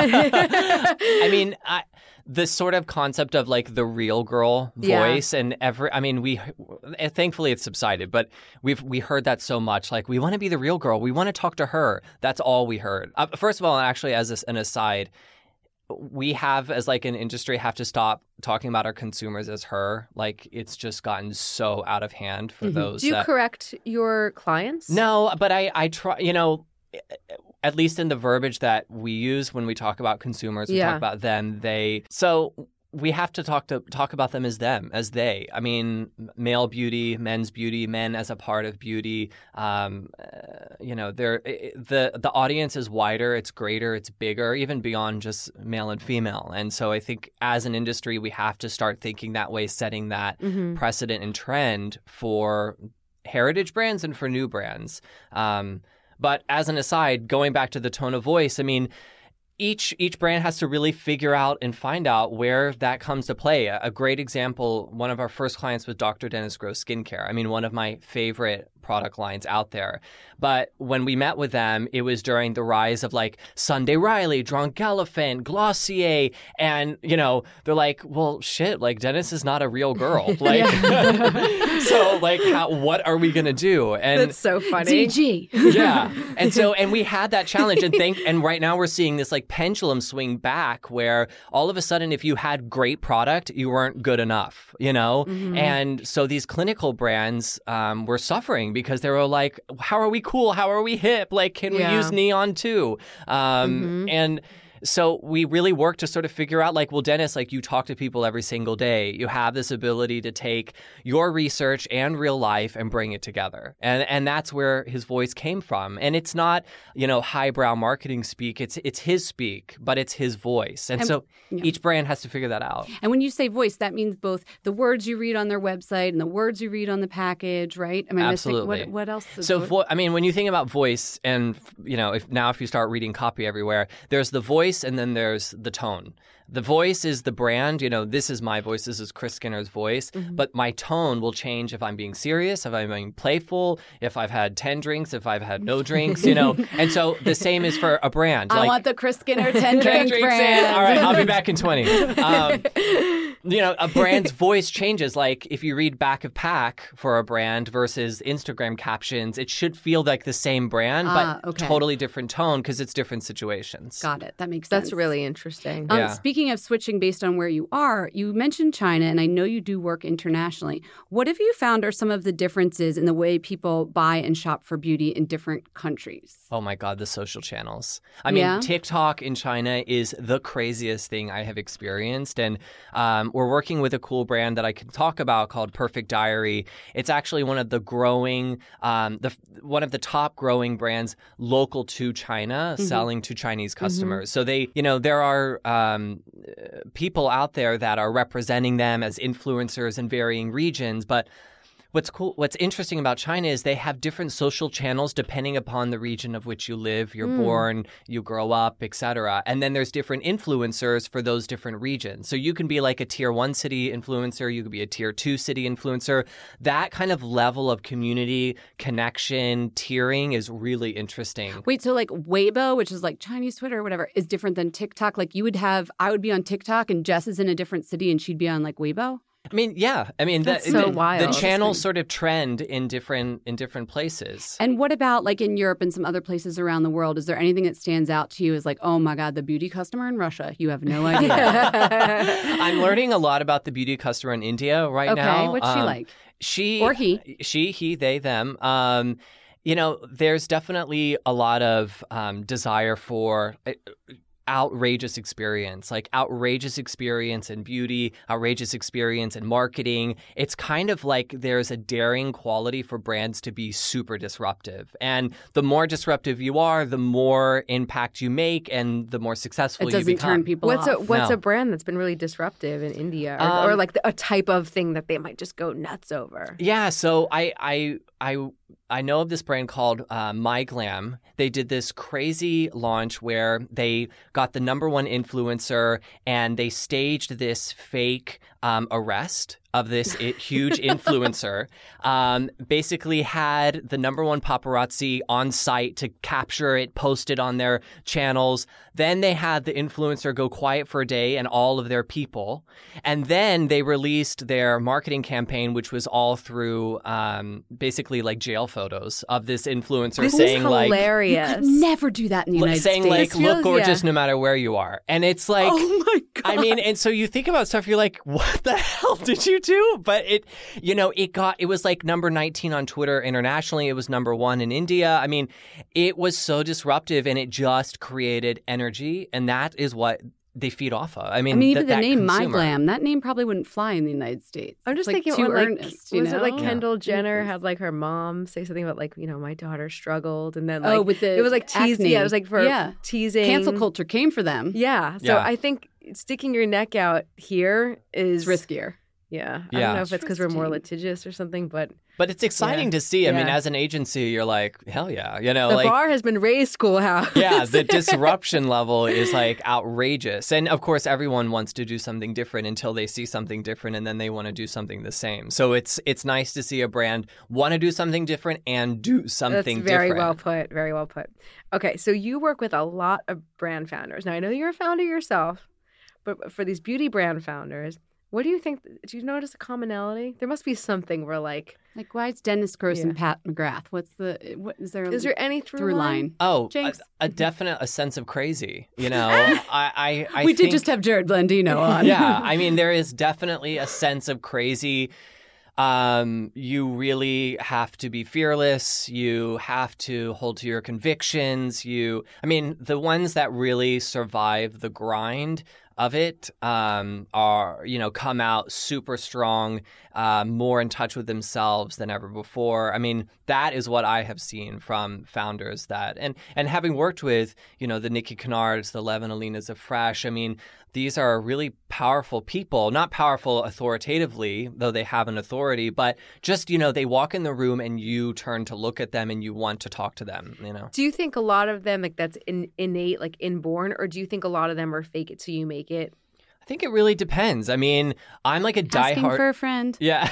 [SPEAKER 7] I mean, I, the sort of concept of like the real girl
[SPEAKER 6] Yeah.
[SPEAKER 7] voice and every, I mean, we, thankfully it's subsided, but we've, we heard that so much. Like, we want to be the real girl. We want to talk to her. That's all we heard. Uh, first of all, actually, as a, an aside, we have, as like an industry, have to stop talking about our consumers as her. Like, it's just gotten so out of hand for those.
[SPEAKER 6] Do you
[SPEAKER 7] that,
[SPEAKER 6] correct your clients?
[SPEAKER 7] No, but I, I try, you know, at least in the verbiage that we use when we talk about consumers, we
[SPEAKER 6] Yeah.
[SPEAKER 7] talk about them, they. So we have to talk to talk about them as them, as they. I mean, male beauty, men's beauty, men as a part of beauty. Um, uh, you know, they're the the audience is wider, it's greater, it's bigger, even beyond just male and female. And so I think as an industry, we have to start thinking that way, setting that
[SPEAKER 6] Mm-hmm.
[SPEAKER 7] precedent and trend for heritage brands and for new brands. Um, But as an aside, going back to the tone of voice, I mean, each each brand has to really figure out and find out where that comes to play. A, a great example, one of our first clients was Doctor Dennis Gross Skincare. I mean, one of my favorite product lines out there. But when we met with them, it was during the rise of like Sunday Riley, Drunk Elephant, Glossier, and, you know, they're like, well, shit, like Dennis is not a real girl. Like, so like, how, what are we going to do? And
[SPEAKER 6] That's so funny.
[SPEAKER 2] D G.
[SPEAKER 7] yeah. And so, and we had that challenge and think, and right now we're seeing this like pendulum swing back where all of a sudden, if you had great product, you weren't good enough, you know?
[SPEAKER 6] Mm-hmm.
[SPEAKER 7] And so these clinical brands um, were suffering because they were like, how are we cool? How are we hip? Like, can
[SPEAKER 6] Yeah.
[SPEAKER 7] we use neon too? Um,
[SPEAKER 6] Mm-hmm.
[SPEAKER 7] And so we really work to sort of figure out like, well, Dennis, like you talk to people every single day. You have this ability to take your research and real life and bring it together. And and that's where his voice came from. And it's not, you know, highbrow marketing speak. It's it's his speak, but it's his voice. And,
[SPEAKER 2] And-
[SPEAKER 7] so
[SPEAKER 2] yeah.
[SPEAKER 7] each brand has to figure that out.
[SPEAKER 2] And when you say voice, that means both the words you read on their website and the words you read on the package, right? Am I missing-
[SPEAKER 7] Absolutely.
[SPEAKER 2] What, what else? Is
[SPEAKER 7] So,
[SPEAKER 2] vo-
[SPEAKER 7] vo- I mean, when you think about voice, and you know, if now if you start reading copy everywhere, there's the voice, and then there's the tone. The voice is the brand. You know, this is my voice. This is Chris Skinner's voice.
[SPEAKER 2] Mm-hmm.
[SPEAKER 7] But my tone will change if I'm being serious, if I'm being playful, if I've had ten drinks, if I've had no drinks. You know, and so the same is for a brand.
[SPEAKER 2] I
[SPEAKER 7] like,
[SPEAKER 2] want the Chris Skinner ten
[SPEAKER 7] ten
[SPEAKER 2] drink
[SPEAKER 7] drinks
[SPEAKER 2] brand.
[SPEAKER 7] in. All right, I'll be back in twenty. Um, you know, a brand's voice changes. Like if you read back of pack for a brand versus Instagram captions, it should feel like the same brand,
[SPEAKER 2] Ah,
[SPEAKER 7] but
[SPEAKER 2] okay.
[SPEAKER 7] totally different tone because it's different situations.
[SPEAKER 2] Got it. That makes sense.
[SPEAKER 6] That's really interesting.
[SPEAKER 2] Um,
[SPEAKER 7] Yeah.
[SPEAKER 2] Speaking of switching based on where you are, you mentioned China, and I know you do work internationally. What have you found are some of the differences in the way people buy and shop for beauty in different countries?
[SPEAKER 7] Oh my God, the social channels. I mean,
[SPEAKER 2] Yeah?
[SPEAKER 7] TikTok in China is the craziest thing I have experienced. And um, we're working with a cool brand that I can talk about called Perfect Diary. It's actually one of the growing, um, the one of the top growing brands local to China,
[SPEAKER 2] Mm-hmm.
[SPEAKER 7] selling to Chinese customers. So they, you know, there are um, uh, people out there that are representing them as influencers in varying regions, but What's cool, what's interesting about China is they have different social channels depending upon the region of which you live, you're born, you grow up, et cetera. And then there's different influencers for those different regions. So you can be like a tier one city influencer, you could be a tier two city influencer. That kind of level of community connection, tiering is really interesting.
[SPEAKER 2] Wait, so like Weibo, which is like Chinese Twitter or whatever, is different than TikTok? Like you would have, I would be on TikTok and Jess is in a different city and she'd be on like Weibo?
[SPEAKER 7] I mean, yeah. I mean, the,
[SPEAKER 6] That's so
[SPEAKER 7] the,
[SPEAKER 6] wild.
[SPEAKER 7] the channels sort of trend in different in different places.
[SPEAKER 2] And what about like in Europe and some other places around the world? Is there anything that stands out to you as like, oh my God, the beauty customer in Russia? You have no idea.
[SPEAKER 7] I'm learning a lot about the beauty customer in India right
[SPEAKER 2] Okay,
[SPEAKER 7] now.
[SPEAKER 2] what's she
[SPEAKER 7] Um,
[SPEAKER 2] like?
[SPEAKER 7] She
[SPEAKER 2] Or he.
[SPEAKER 7] She, he, they, them. Um, you know, there's definitely a lot of um, desire for uh, outrageous experience, like outrageous experience in beauty, outrageous experience in marketing. It's kind of like there's a daring quality for brands to be super disruptive. And the more disruptive you are, the more impact you make and the more successful
[SPEAKER 2] It
[SPEAKER 7] you
[SPEAKER 2] doesn't
[SPEAKER 7] become.
[SPEAKER 2] turn people
[SPEAKER 6] What's
[SPEAKER 2] off.
[SPEAKER 6] a what's
[SPEAKER 7] No.
[SPEAKER 6] a brand that's been really disruptive in India, or,
[SPEAKER 7] Um,
[SPEAKER 6] or like the, a type of thing that they might just go nuts over?
[SPEAKER 7] Yeah, so I I I I know of this brand called uh, MyGlam. They did this crazy launch where they got the number one influencer and they staged this fake um, arrest of this it, huge influencer. Um, basically had the number one paparazzi on site to capture it, post it on their channels. Then they had the influencer go quiet for a day and all of their people. And then they released their marketing campaign, which was all through um, basically like jail photos of this influencer
[SPEAKER 6] This
[SPEAKER 7] saying
[SPEAKER 6] is
[SPEAKER 7] like,
[SPEAKER 6] hilarious.
[SPEAKER 2] You could never do that in the
[SPEAKER 7] like,
[SPEAKER 2] United
[SPEAKER 7] saying
[SPEAKER 2] States.
[SPEAKER 7] like, look gorgeous
[SPEAKER 6] yeah.
[SPEAKER 7] no matter where you are. And it's like,
[SPEAKER 2] oh my God.
[SPEAKER 7] I mean, and so you think about stuff, you're like, what the hell did you do? But it, you know, it got, it was like number nineteen on Twitter internationally. It was number one in India. I mean, it was so disruptive and it just created energy. And that is what they feed off of. I mean,
[SPEAKER 2] I mean, even
[SPEAKER 7] th-
[SPEAKER 2] the
[SPEAKER 7] that
[SPEAKER 2] name
[SPEAKER 7] consumer.
[SPEAKER 2] MyGlam, that name probably wouldn't fly in the United States.
[SPEAKER 6] I'm just
[SPEAKER 2] It's, like,
[SPEAKER 6] thinking,
[SPEAKER 2] too
[SPEAKER 6] when, like,
[SPEAKER 2] earnest. You
[SPEAKER 6] was
[SPEAKER 2] know?
[SPEAKER 6] it like
[SPEAKER 7] Yeah.
[SPEAKER 6] Kendall Jenner
[SPEAKER 2] Yes.
[SPEAKER 6] had like her mom say something about like, you know, my daughter struggled, and then like
[SPEAKER 2] Oh, with the
[SPEAKER 6] it was like teasing.
[SPEAKER 2] acne.
[SPEAKER 6] Yeah, it was like for
[SPEAKER 2] Yeah.
[SPEAKER 6] teasing.
[SPEAKER 2] Cancel culture came for them.
[SPEAKER 6] Yeah, so
[SPEAKER 7] Yeah.
[SPEAKER 6] I think sticking your neck out here is
[SPEAKER 2] It's riskier.
[SPEAKER 6] Yeah, I
[SPEAKER 7] Yeah.
[SPEAKER 6] don't know if it's because we're more
[SPEAKER 2] Interesting.
[SPEAKER 6] litigious or something, but
[SPEAKER 7] But it's exciting
[SPEAKER 6] Yeah.
[SPEAKER 7] to see. I mean,
[SPEAKER 6] Yeah.
[SPEAKER 7] as an agency, you're like, hell yeah. You know,
[SPEAKER 6] the
[SPEAKER 7] like,
[SPEAKER 6] bar has been raised, Schoolhouse.
[SPEAKER 7] yeah, the disruption level is like outrageous. And of course, everyone wants to do something different until they see something different and then they want to do something the same. So it's it's nice to see a brand want to do something different and do something
[SPEAKER 6] That's very
[SPEAKER 7] different.
[SPEAKER 6] well put. Very well put. Okay, so you work with a lot of brand founders. Now, I know you're a founder yourself, but for these beauty brand founders, what do you think? Do you notice a commonality? There must be something where, like,
[SPEAKER 2] Like, why is Dennis Gross
[SPEAKER 6] Yeah.
[SPEAKER 2] and Pat McGrath? What's the, what is there?
[SPEAKER 6] is there any through,
[SPEAKER 2] through line?
[SPEAKER 7] Oh, a,
[SPEAKER 2] Jinx.
[SPEAKER 7] a definite a sense of crazy. You know, I, I, I
[SPEAKER 2] we
[SPEAKER 7] think,
[SPEAKER 2] did just have Jared Blandino on.
[SPEAKER 7] yeah, I mean, there is definitely a sense of crazy. Um, you really have to be fearless. You have to hold to your convictions. You, I mean, the ones that really survive the grind of it um, are, you know, come out super strong, uh, more in touch with themselves than ever before. I mean, that is what I have seen from founders that, and and having worked with, you know, the Nicki Kennards, the Lev and Alinas of Fresh, I mean, these are really powerful people, not powerful authoritatively, though they have an authority, but just, you know, they walk in the room and you turn to look at them and you want to talk to them, you know.
[SPEAKER 6] do you think a lot of them, like, that's in, innate, like, inborn, or do you think a lot of them are fake it till you make it?
[SPEAKER 7] I think it really depends. I mean, I'm like a
[SPEAKER 2] Asking
[SPEAKER 7] diehard.
[SPEAKER 2] for a friend.
[SPEAKER 7] Yeah.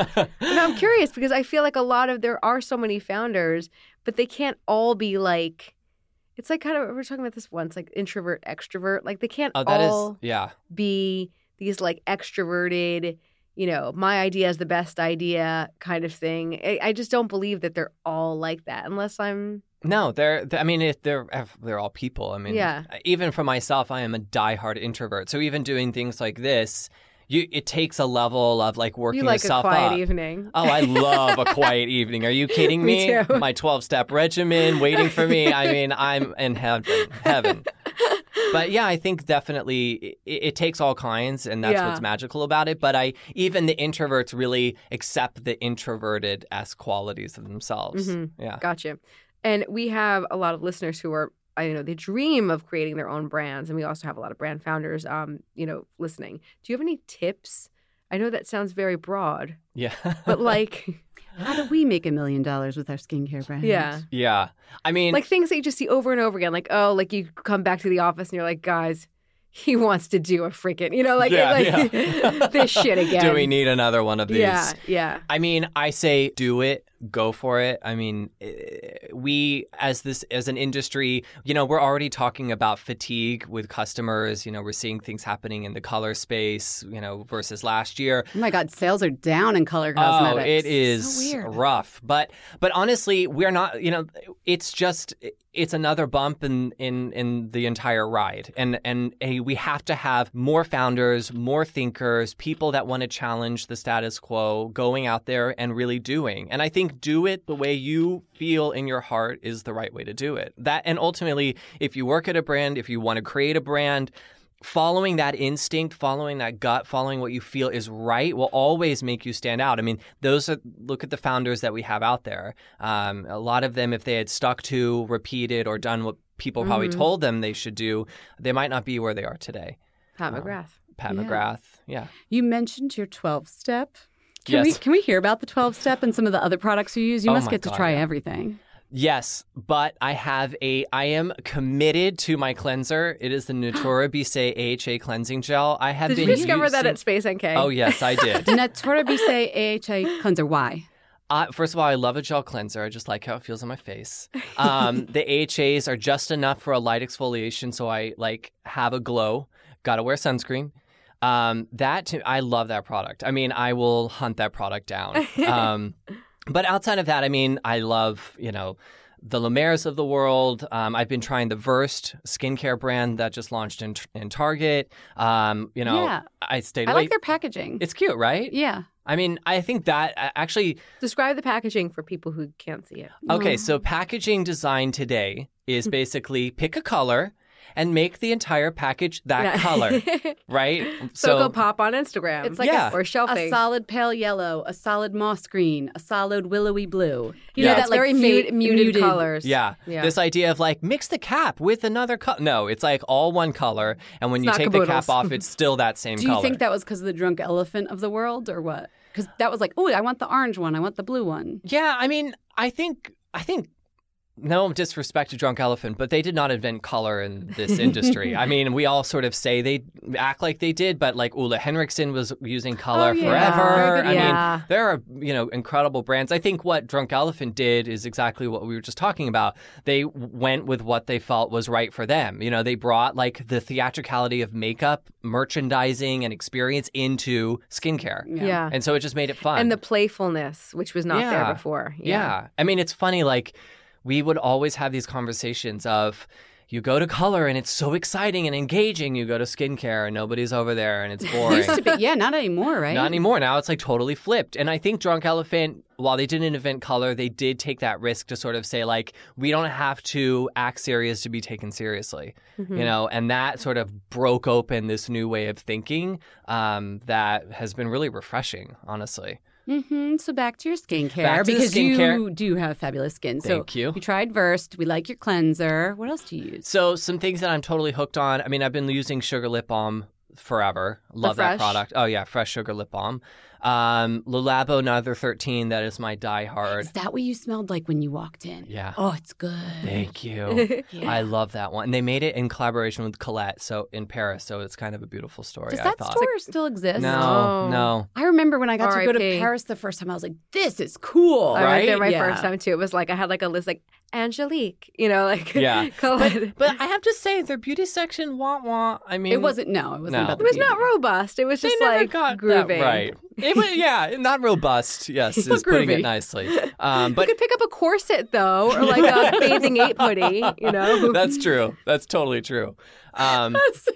[SPEAKER 6] No, I'm curious because I feel like a lot of, there are so many founders, but they can't all be like, it's like kind of, we were talking about this once, like introvert, extrovert. Like they can't
[SPEAKER 7] Oh, that is,
[SPEAKER 6] all
[SPEAKER 7] yeah.
[SPEAKER 6] be these like extroverted, you know, my idea is the best idea kind of thing. I, I just don't believe that they're all like that unless I'm,
[SPEAKER 7] No, they're. I mean, it, they're they're all people. I mean,
[SPEAKER 6] Yeah.
[SPEAKER 7] even for myself, I am a diehard introvert. So even doing things like this, you it takes a level of like working
[SPEAKER 6] you like a
[SPEAKER 7] yourself
[SPEAKER 6] quiet
[SPEAKER 7] up.
[SPEAKER 6] evening.
[SPEAKER 7] Oh, I love a quiet evening. Are you kidding
[SPEAKER 6] Me
[SPEAKER 7] me?
[SPEAKER 6] too.
[SPEAKER 7] My twelve-step regimen waiting for me. I mean, I'm in heaven. Heaven. But yeah, I think definitely it, it takes all kinds, and that's
[SPEAKER 6] Yeah.
[SPEAKER 7] what's magical about it. But I even the introverts really accept the introverted-esque qualities of themselves.
[SPEAKER 6] Mhm.
[SPEAKER 7] Yeah.
[SPEAKER 6] Gotcha. And we have a lot of listeners who are, I know, they dream of creating their own brands. And we also have a lot of brand founders, um, you know, listening. Do you have any tips? I know that sounds very broad,
[SPEAKER 7] Yeah.
[SPEAKER 6] but like,
[SPEAKER 2] How do we make a million dollars with our skincare brand?
[SPEAKER 6] yeah.
[SPEAKER 7] Yeah. I mean,
[SPEAKER 6] Like things that you just see over and over again. Like, oh, like you come back to the office and you're like, guys, he wants to do a freaking, you know, like,
[SPEAKER 7] Yeah,
[SPEAKER 6] like
[SPEAKER 7] yeah.
[SPEAKER 6] this shit again.
[SPEAKER 7] do we need another one of these?
[SPEAKER 6] Yeah, yeah.
[SPEAKER 7] I mean, I say do it, go for it. I mean, eh, we as this as an industry, you know, we're already talking about fatigue with customers. You know, we're seeing things happening in the color space, you know, versus last year.
[SPEAKER 2] Oh my God, sales are down in color
[SPEAKER 7] Oh,
[SPEAKER 2] cosmetics.
[SPEAKER 7] it is
[SPEAKER 2] So weird.
[SPEAKER 7] rough. But but honestly, we're not, you know, it's just it's another bump in in in the entire ride. And and eh, we have to have more founders, more thinkers, people that want to challenge the status quo, going out there and really doing. And I think do it the way you feel in your heart is the right way to do it. That and ultimately, if you work at a brand, if you want to create a brand, following that instinct, following that gut, following what you feel is right will always make you stand out. I mean, those are, look at the founders that we have out there. Um, a lot of them, if they had stuck to, repeated, or done what people probably
[SPEAKER 6] Mhm.
[SPEAKER 7] told them they should do, they might not be where they are today.
[SPEAKER 6] Pat
[SPEAKER 7] Um,
[SPEAKER 6] McGrath.
[SPEAKER 7] Pat
[SPEAKER 2] Yeah.
[SPEAKER 7] McGrath, yeah.
[SPEAKER 2] You mentioned your twelve step. Can
[SPEAKER 7] yes.
[SPEAKER 2] we can we hear about the twelve step and some of the other products you use? You
[SPEAKER 7] Oh
[SPEAKER 2] must
[SPEAKER 7] my
[SPEAKER 2] get to
[SPEAKER 7] God,
[SPEAKER 2] try
[SPEAKER 7] yeah.
[SPEAKER 2] everything.
[SPEAKER 7] Yes, but I have a, I am committed to my cleanser. It is the Natura Bisset A H A cleansing gel. I have
[SPEAKER 6] Did
[SPEAKER 7] been
[SPEAKER 6] you discover that
[SPEAKER 7] using-
[SPEAKER 6] at Space N K?
[SPEAKER 7] Oh, yes, I did.
[SPEAKER 2] Natura Bisset A H A cleanser. Why?
[SPEAKER 7] Uh, first of all, I love a gel cleanser. I just like how it feels on my face. Um, the A H As are just enough for a light exfoliation, so I like have a glow. Got to wear sunscreen. Um, that to, I love that product. I mean, I will hunt that product down. Um, but outside of that, I mean, I love, you know, the La Mer's of the world. Um, I've been trying the Versed skincare brand that just launched in in Target. Um, you know,
[SPEAKER 2] Yeah.
[SPEAKER 7] I stayed
[SPEAKER 2] I
[SPEAKER 7] away.
[SPEAKER 2] like their packaging.
[SPEAKER 7] It's cute, right?
[SPEAKER 2] yeah.
[SPEAKER 7] I mean, I think that uh, actually,
[SPEAKER 6] Describe the packaging for people who can't see it.
[SPEAKER 7] okay, so packaging design today is basically pick a color and make the entire package that
[SPEAKER 6] Yeah.
[SPEAKER 7] color, right?
[SPEAKER 6] So, go pop on Instagram.
[SPEAKER 2] It's like
[SPEAKER 7] Yeah.
[SPEAKER 6] or
[SPEAKER 2] a,
[SPEAKER 6] shelfing.
[SPEAKER 2] a solid pale yellow, a solid moss green, a solid willowy blue. You
[SPEAKER 7] Yeah.
[SPEAKER 2] know that
[SPEAKER 6] It's
[SPEAKER 2] like
[SPEAKER 6] very
[SPEAKER 2] fade-
[SPEAKER 6] muted, muted colors.
[SPEAKER 7] Yeah.
[SPEAKER 6] Yeah.
[SPEAKER 7] This idea of like mix the cap with another color. No, it's like all one color. And when
[SPEAKER 6] It's
[SPEAKER 7] you
[SPEAKER 6] not
[SPEAKER 7] take the cap
[SPEAKER 6] caboodles.
[SPEAKER 7] off, it's still that same
[SPEAKER 2] Do you
[SPEAKER 7] color.
[SPEAKER 2] think that was because of the drunk elephant of the world or what? Because that was like, oh, I want the orange one. I want the blue one.
[SPEAKER 7] Yeah, I mean, I think, I think, no disrespect to Drunk Elephant, but they did not invent color in this industry. I mean, we all sort of say they act like they did, but like Ole Henriksen was using color
[SPEAKER 2] Oh, yeah.
[SPEAKER 7] forever.
[SPEAKER 2] Very good.
[SPEAKER 7] I
[SPEAKER 6] Yeah.
[SPEAKER 7] mean, there are, you know, incredible brands. I think what Drunk Elephant did is exactly what we were just talking about. They went with what they felt was right for them. You know, they brought like the theatricality of makeup, merchandising, and experience into skincare.
[SPEAKER 6] Yeah.
[SPEAKER 7] And so it just made it fun.
[SPEAKER 6] And the playfulness, which was not
[SPEAKER 7] Yeah.
[SPEAKER 6] there before.
[SPEAKER 7] Yeah. I mean, it's funny, like, we would always have these conversations of you go to color and it's so exciting and engaging. You go to skincare and nobody's over there and it's boring.
[SPEAKER 2] Used to be, yeah, not anymore, right?
[SPEAKER 7] Not anymore. Now it's like totally flipped. And I think Drunk Elephant, while they didn't invent color, they did take that risk to sort of say, like, we don't have to act serious to be taken seriously,
[SPEAKER 6] Mm-hmm.
[SPEAKER 7] you know, and that sort of broke open this new way of thinking um, that has been really refreshing, honestly.
[SPEAKER 2] Mm-hmm. So back to your skincare
[SPEAKER 7] Back to the
[SPEAKER 2] because you
[SPEAKER 7] skincare.
[SPEAKER 2] do have fabulous skin.
[SPEAKER 7] Thank
[SPEAKER 2] so
[SPEAKER 7] you.
[SPEAKER 2] You tried Versed. We like your cleanser. What else do you use?
[SPEAKER 7] So some things that I'm totally hooked on. I mean, I've been using Sugar Lip Balm forever. Love that
[SPEAKER 6] Fresh?
[SPEAKER 7] product. Oh yeah, Fresh Sugar Lip Balm. Um, Le Labo Nether thirteen. That is my diehard.
[SPEAKER 2] Is that what you smelled like when you walked in?
[SPEAKER 7] Yeah.
[SPEAKER 2] Oh, it's good.
[SPEAKER 7] Thank you.
[SPEAKER 2] Yeah.
[SPEAKER 7] I love that one. And they made it in collaboration with Colette, so in Paris. So it's kind of a beautiful story.
[SPEAKER 2] Does
[SPEAKER 7] I
[SPEAKER 2] that
[SPEAKER 7] thought.
[SPEAKER 2] store still exist?
[SPEAKER 7] No,
[SPEAKER 6] Oh.
[SPEAKER 7] no.
[SPEAKER 2] I remember when I got to go to
[SPEAKER 6] R I P
[SPEAKER 2] Paris the first time, I was like, this is cool.
[SPEAKER 6] I went there my
[SPEAKER 2] Yeah.
[SPEAKER 6] first time too. It was like I had like a list like Angelique, you know, like
[SPEAKER 7] Yeah.
[SPEAKER 6] Colette.
[SPEAKER 7] But I have to say, their beauty section, wah wah. I mean,
[SPEAKER 2] It wasn't, no, it wasn't
[SPEAKER 7] No.
[SPEAKER 2] about
[SPEAKER 6] It
[SPEAKER 2] the
[SPEAKER 6] was
[SPEAKER 2] beauty.
[SPEAKER 6] not robust. It was
[SPEAKER 7] They
[SPEAKER 6] just
[SPEAKER 7] never
[SPEAKER 6] like
[SPEAKER 7] got
[SPEAKER 6] grooving.
[SPEAKER 7] that right. It was, yeah, not robust. Yes, is putting
[SPEAKER 2] groovy.
[SPEAKER 7] it nicely. Um,
[SPEAKER 6] You
[SPEAKER 7] but
[SPEAKER 6] could pick up a corset though, or like a bathing ape hoodie, you know.
[SPEAKER 7] that's true. That's totally true. Um,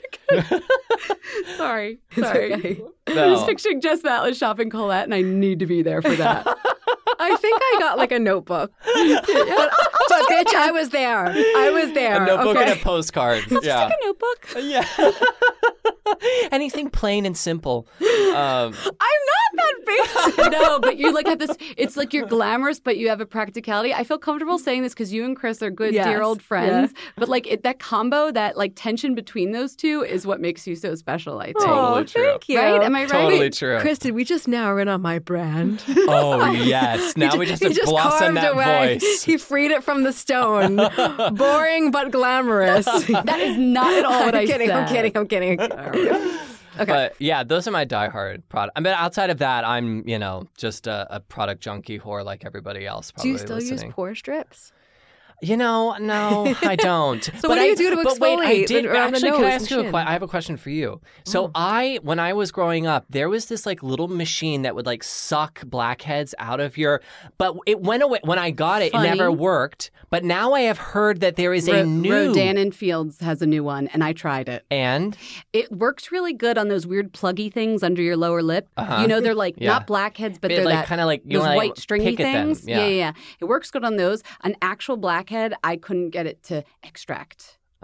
[SPEAKER 2] Sorry.
[SPEAKER 6] It's
[SPEAKER 2] Sorry.
[SPEAKER 6] okay.
[SPEAKER 2] I'm
[SPEAKER 7] no.
[SPEAKER 2] just picturing Jess Matlish shopping Colette, and I need to be there for that.
[SPEAKER 6] I think I got like a notebook, but, but bitch, I was there. I was there.
[SPEAKER 7] A notebook
[SPEAKER 6] okay?
[SPEAKER 7] and a postcard. yeah.
[SPEAKER 2] Like a notebook.
[SPEAKER 7] Yeah. Anything plain and simple. Um,
[SPEAKER 6] I'm not that basic.
[SPEAKER 2] No, but you like have this. It's like you're glamorous, but you have a practicality. I feel comfortable saying this because you and Chris are good,
[SPEAKER 6] Yes,
[SPEAKER 2] dear old friends. But like it, that combo, that like tension between those two, is what makes you so special. I think.
[SPEAKER 7] Totally
[SPEAKER 6] Oh,
[SPEAKER 7] true.
[SPEAKER 6] Thank you.
[SPEAKER 2] Right? Am I right?
[SPEAKER 7] Totally
[SPEAKER 6] Wait,
[SPEAKER 7] true.
[SPEAKER 6] Chris, did we just narrow in on my brand?
[SPEAKER 7] oh, yes. Now we just
[SPEAKER 6] he
[SPEAKER 7] have to blossom
[SPEAKER 6] carved
[SPEAKER 7] that
[SPEAKER 6] away.
[SPEAKER 7] voice.
[SPEAKER 6] He freed it from the stone. Boring but glamorous.
[SPEAKER 2] That is not at all what
[SPEAKER 6] I'm
[SPEAKER 2] I
[SPEAKER 6] kidding,
[SPEAKER 2] said.
[SPEAKER 6] I'm kidding. I'm kidding. Okay.
[SPEAKER 7] But yeah, those are my diehard product. I mean, outside of that, I'm, you know, just a, a product junkie whore like everybody else
[SPEAKER 6] Do
[SPEAKER 7] probably
[SPEAKER 6] you still
[SPEAKER 7] listening.
[SPEAKER 6] use pore strips?
[SPEAKER 7] You know, no, I don't.
[SPEAKER 6] So
[SPEAKER 7] but
[SPEAKER 6] what do
[SPEAKER 7] I,
[SPEAKER 6] you do to
[SPEAKER 7] but wait, I
[SPEAKER 6] exfoliate
[SPEAKER 7] did
[SPEAKER 6] around the
[SPEAKER 7] actually. Can I
[SPEAKER 6] nose
[SPEAKER 7] ask
[SPEAKER 6] and
[SPEAKER 7] you a
[SPEAKER 6] chin?
[SPEAKER 7] question? I have a question for you. So I, when I was growing up, there was this like little machine that would like suck blackheads out of your. But it went away when I got it.
[SPEAKER 2] Funny.
[SPEAKER 7] It never worked. But now I have heard that there is a
[SPEAKER 2] Ro-
[SPEAKER 7] new
[SPEAKER 2] Rodan and Fields has a new one, and I tried it.
[SPEAKER 7] and
[SPEAKER 2] It works really good on those weird pluggy things under your lower lip.
[SPEAKER 7] Uh-huh.
[SPEAKER 2] You know, they're like
[SPEAKER 7] Yeah.
[SPEAKER 2] not blackheads, but
[SPEAKER 7] It,
[SPEAKER 2] they're
[SPEAKER 7] like,
[SPEAKER 2] that
[SPEAKER 7] kinda like- you
[SPEAKER 2] those
[SPEAKER 7] wanna,
[SPEAKER 2] white
[SPEAKER 7] like,
[SPEAKER 2] stringy
[SPEAKER 7] pick at them.
[SPEAKER 2] things.
[SPEAKER 7] Yeah.
[SPEAKER 2] yeah, yeah. It works good on those. An actual blackhead, I couldn't get it to extract.
[SPEAKER 7] uh,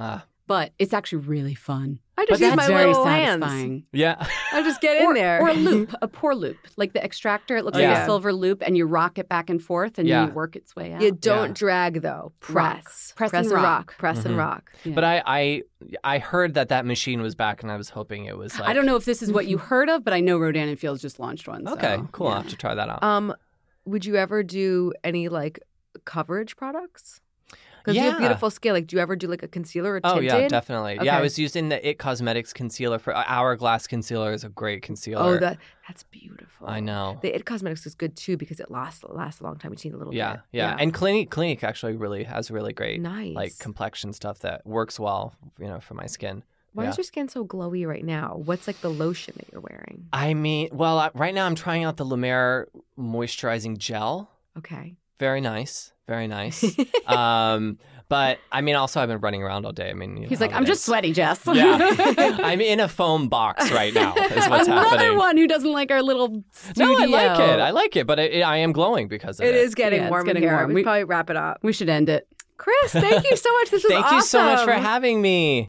[SPEAKER 2] but it's actually really fun.
[SPEAKER 6] I just
[SPEAKER 2] But
[SPEAKER 6] use
[SPEAKER 2] that's
[SPEAKER 6] my
[SPEAKER 2] very
[SPEAKER 6] little hands.
[SPEAKER 2] satisfying.
[SPEAKER 7] Yeah.
[SPEAKER 6] I just get in
[SPEAKER 2] or,
[SPEAKER 6] there.
[SPEAKER 2] Or a loop, a pour loop. Like the extractor, it looks like
[SPEAKER 7] Yeah.
[SPEAKER 2] a silver loop, and you rock it back and forth, and
[SPEAKER 7] Yeah.
[SPEAKER 2] then you work its way out.
[SPEAKER 6] You don't
[SPEAKER 7] Yeah.
[SPEAKER 6] drag though. Press,
[SPEAKER 2] Press and rock.
[SPEAKER 6] Press
[SPEAKER 7] Mhm.
[SPEAKER 6] and rock.
[SPEAKER 2] Yeah.
[SPEAKER 7] But I, I I heard that that machine was back, and I was hoping it was like...
[SPEAKER 2] I don't know if this is what you heard of, but I know Rodan and Fields just launched one. So,
[SPEAKER 7] Okay, cool.
[SPEAKER 2] yeah.
[SPEAKER 7] I'll have to try that out.
[SPEAKER 6] Um, would you ever do any like coverage products? Because you
[SPEAKER 7] Yeah.
[SPEAKER 6] have beautiful skin. Like, do you ever do like a concealer or
[SPEAKER 7] Oh,
[SPEAKER 6] tinted?
[SPEAKER 7] yeah, definitely. Yeah, I
[SPEAKER 6] Okay.
[SPEAKER 7] was using the It Cosmetics concealer for uh, Hourglass concealer is a great concealer.
[SPEAKER 6] Oh, that that's beautiful.
[SPEAKER 7] I know.
[SPEAKER 6] The It Cosmetics is good too because it lasts lasts a long time. You need a little
[SPEAKER 7] Yeah,
[SPEAKER 6] bit.
[SPEAKER 7] yeah, and Clinique Clinique actually really has really great
[SPEAKER 6] nice.
[SPEAKER 7] like complexion stuff that works well, you know, for my skin.
[SPEAKER 6] Why
[SPEAKER 7] yeah.
[SPEAKER 6] is your skin so glowy right now? What's like the lotion that you're wearing?
[SPEAKER 7] I mean, well, I, right now I'm trying out the La Mer moisturizing gel.
[SPEAKER 6] Okay.
[SPEAKER 7] Very nice, very nice. um, but I mean, also I've been running around all day. I mean, you
[SPEAKER 2] He's
[SPEAKER 7] know
[SPEAKER 2] like,
[SPEAKER 7] how
[SPEAKER 2] I'm
[SPEAKER 7] it
[SPEAKER 2] just
[SPEAKER 7] is.
[SPEAKER 2] sweaty, Jess.
[SPEAKER 7] Yeah, I'm in a foam box right now. Is what's
[SPEAKER 2] Another
[SPEAKER 7] happening.
[SPEAKER 2] one who doesn't like our little studio.
[SPEAKER 7] No, I like it. I like it, but it, it, I am glowing because of it.
[SPEAKER 6] It is getting
[SPEAKER 2] Yeah, it's
[SPEAKER 6] warm
[SPEAKER 2] getting
[SPEAKER 6] in here.
[SPEAKER 2] warm.
[SPEAKER 6] We
[SPEAKER 2] We-
[SPEAKER 6] should probably wrap it up.
[SPEAKER 2] We should end it.
[SPEAKER 6] Chris, thank you so much. This was
[SPEAKER 7] Thank
[SPEAKER 6] awesome.
[SPEAKER 7] you so much for having me.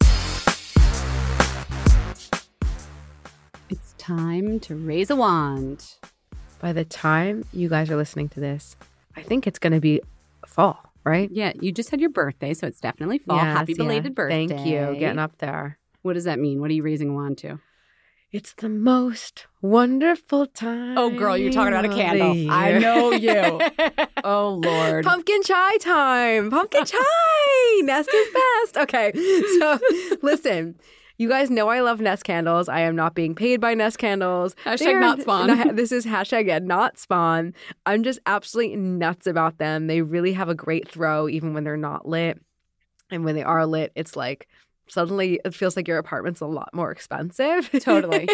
[SPEAKER 2] It's time to raise a wand.
[SPEAKER 6] By the time you guys are listening to this, I think it's going to be fall, right?
[SPEAKER 2] Yeah, you just had your birthday, so it's definitely fall.
[SPEAKER 6] Yes,
[SPEAKER 2] Happy
[SPEAKER 6] yeah.
[SPEAKER 2] belighted birthday.
[SPEAKER 6] Thank you. Getting up there.
[SPEAKER 2] What does that mean? What are you raising a wand to?
[SPEAKER 6] It's the most wonderful time.
[SPEAKER 2] Oh, girl, you're talking about a
[SPEAKER 6] of
[SPEAKER 2] candle.
[SPEAKER 6] the
[SPEAKER 2] I
[SPEAKER 6] year.
[SPEAKER 2] know you. Oh, Lord.
[SPEAKER 6] Pumpkin chai time. Pumpkin chai. Nest is best. Okay. So listen, you guys know I love Nest candles. I am not being paid by Nest candles.
[SPEAKER 2] Hashtag
[SPEAKER 6] They are-
[SPEAKER 2] not spawn.
[SPEAKER 6] no, this is hashtag yeah, not spawn. I'm just absolutely nuts about them. They really have a great throw even when they're not lit. And when they are lit, it's like suddenly it feels like your apartment's a lot more expensive.
[SPEAKER 2] Totally.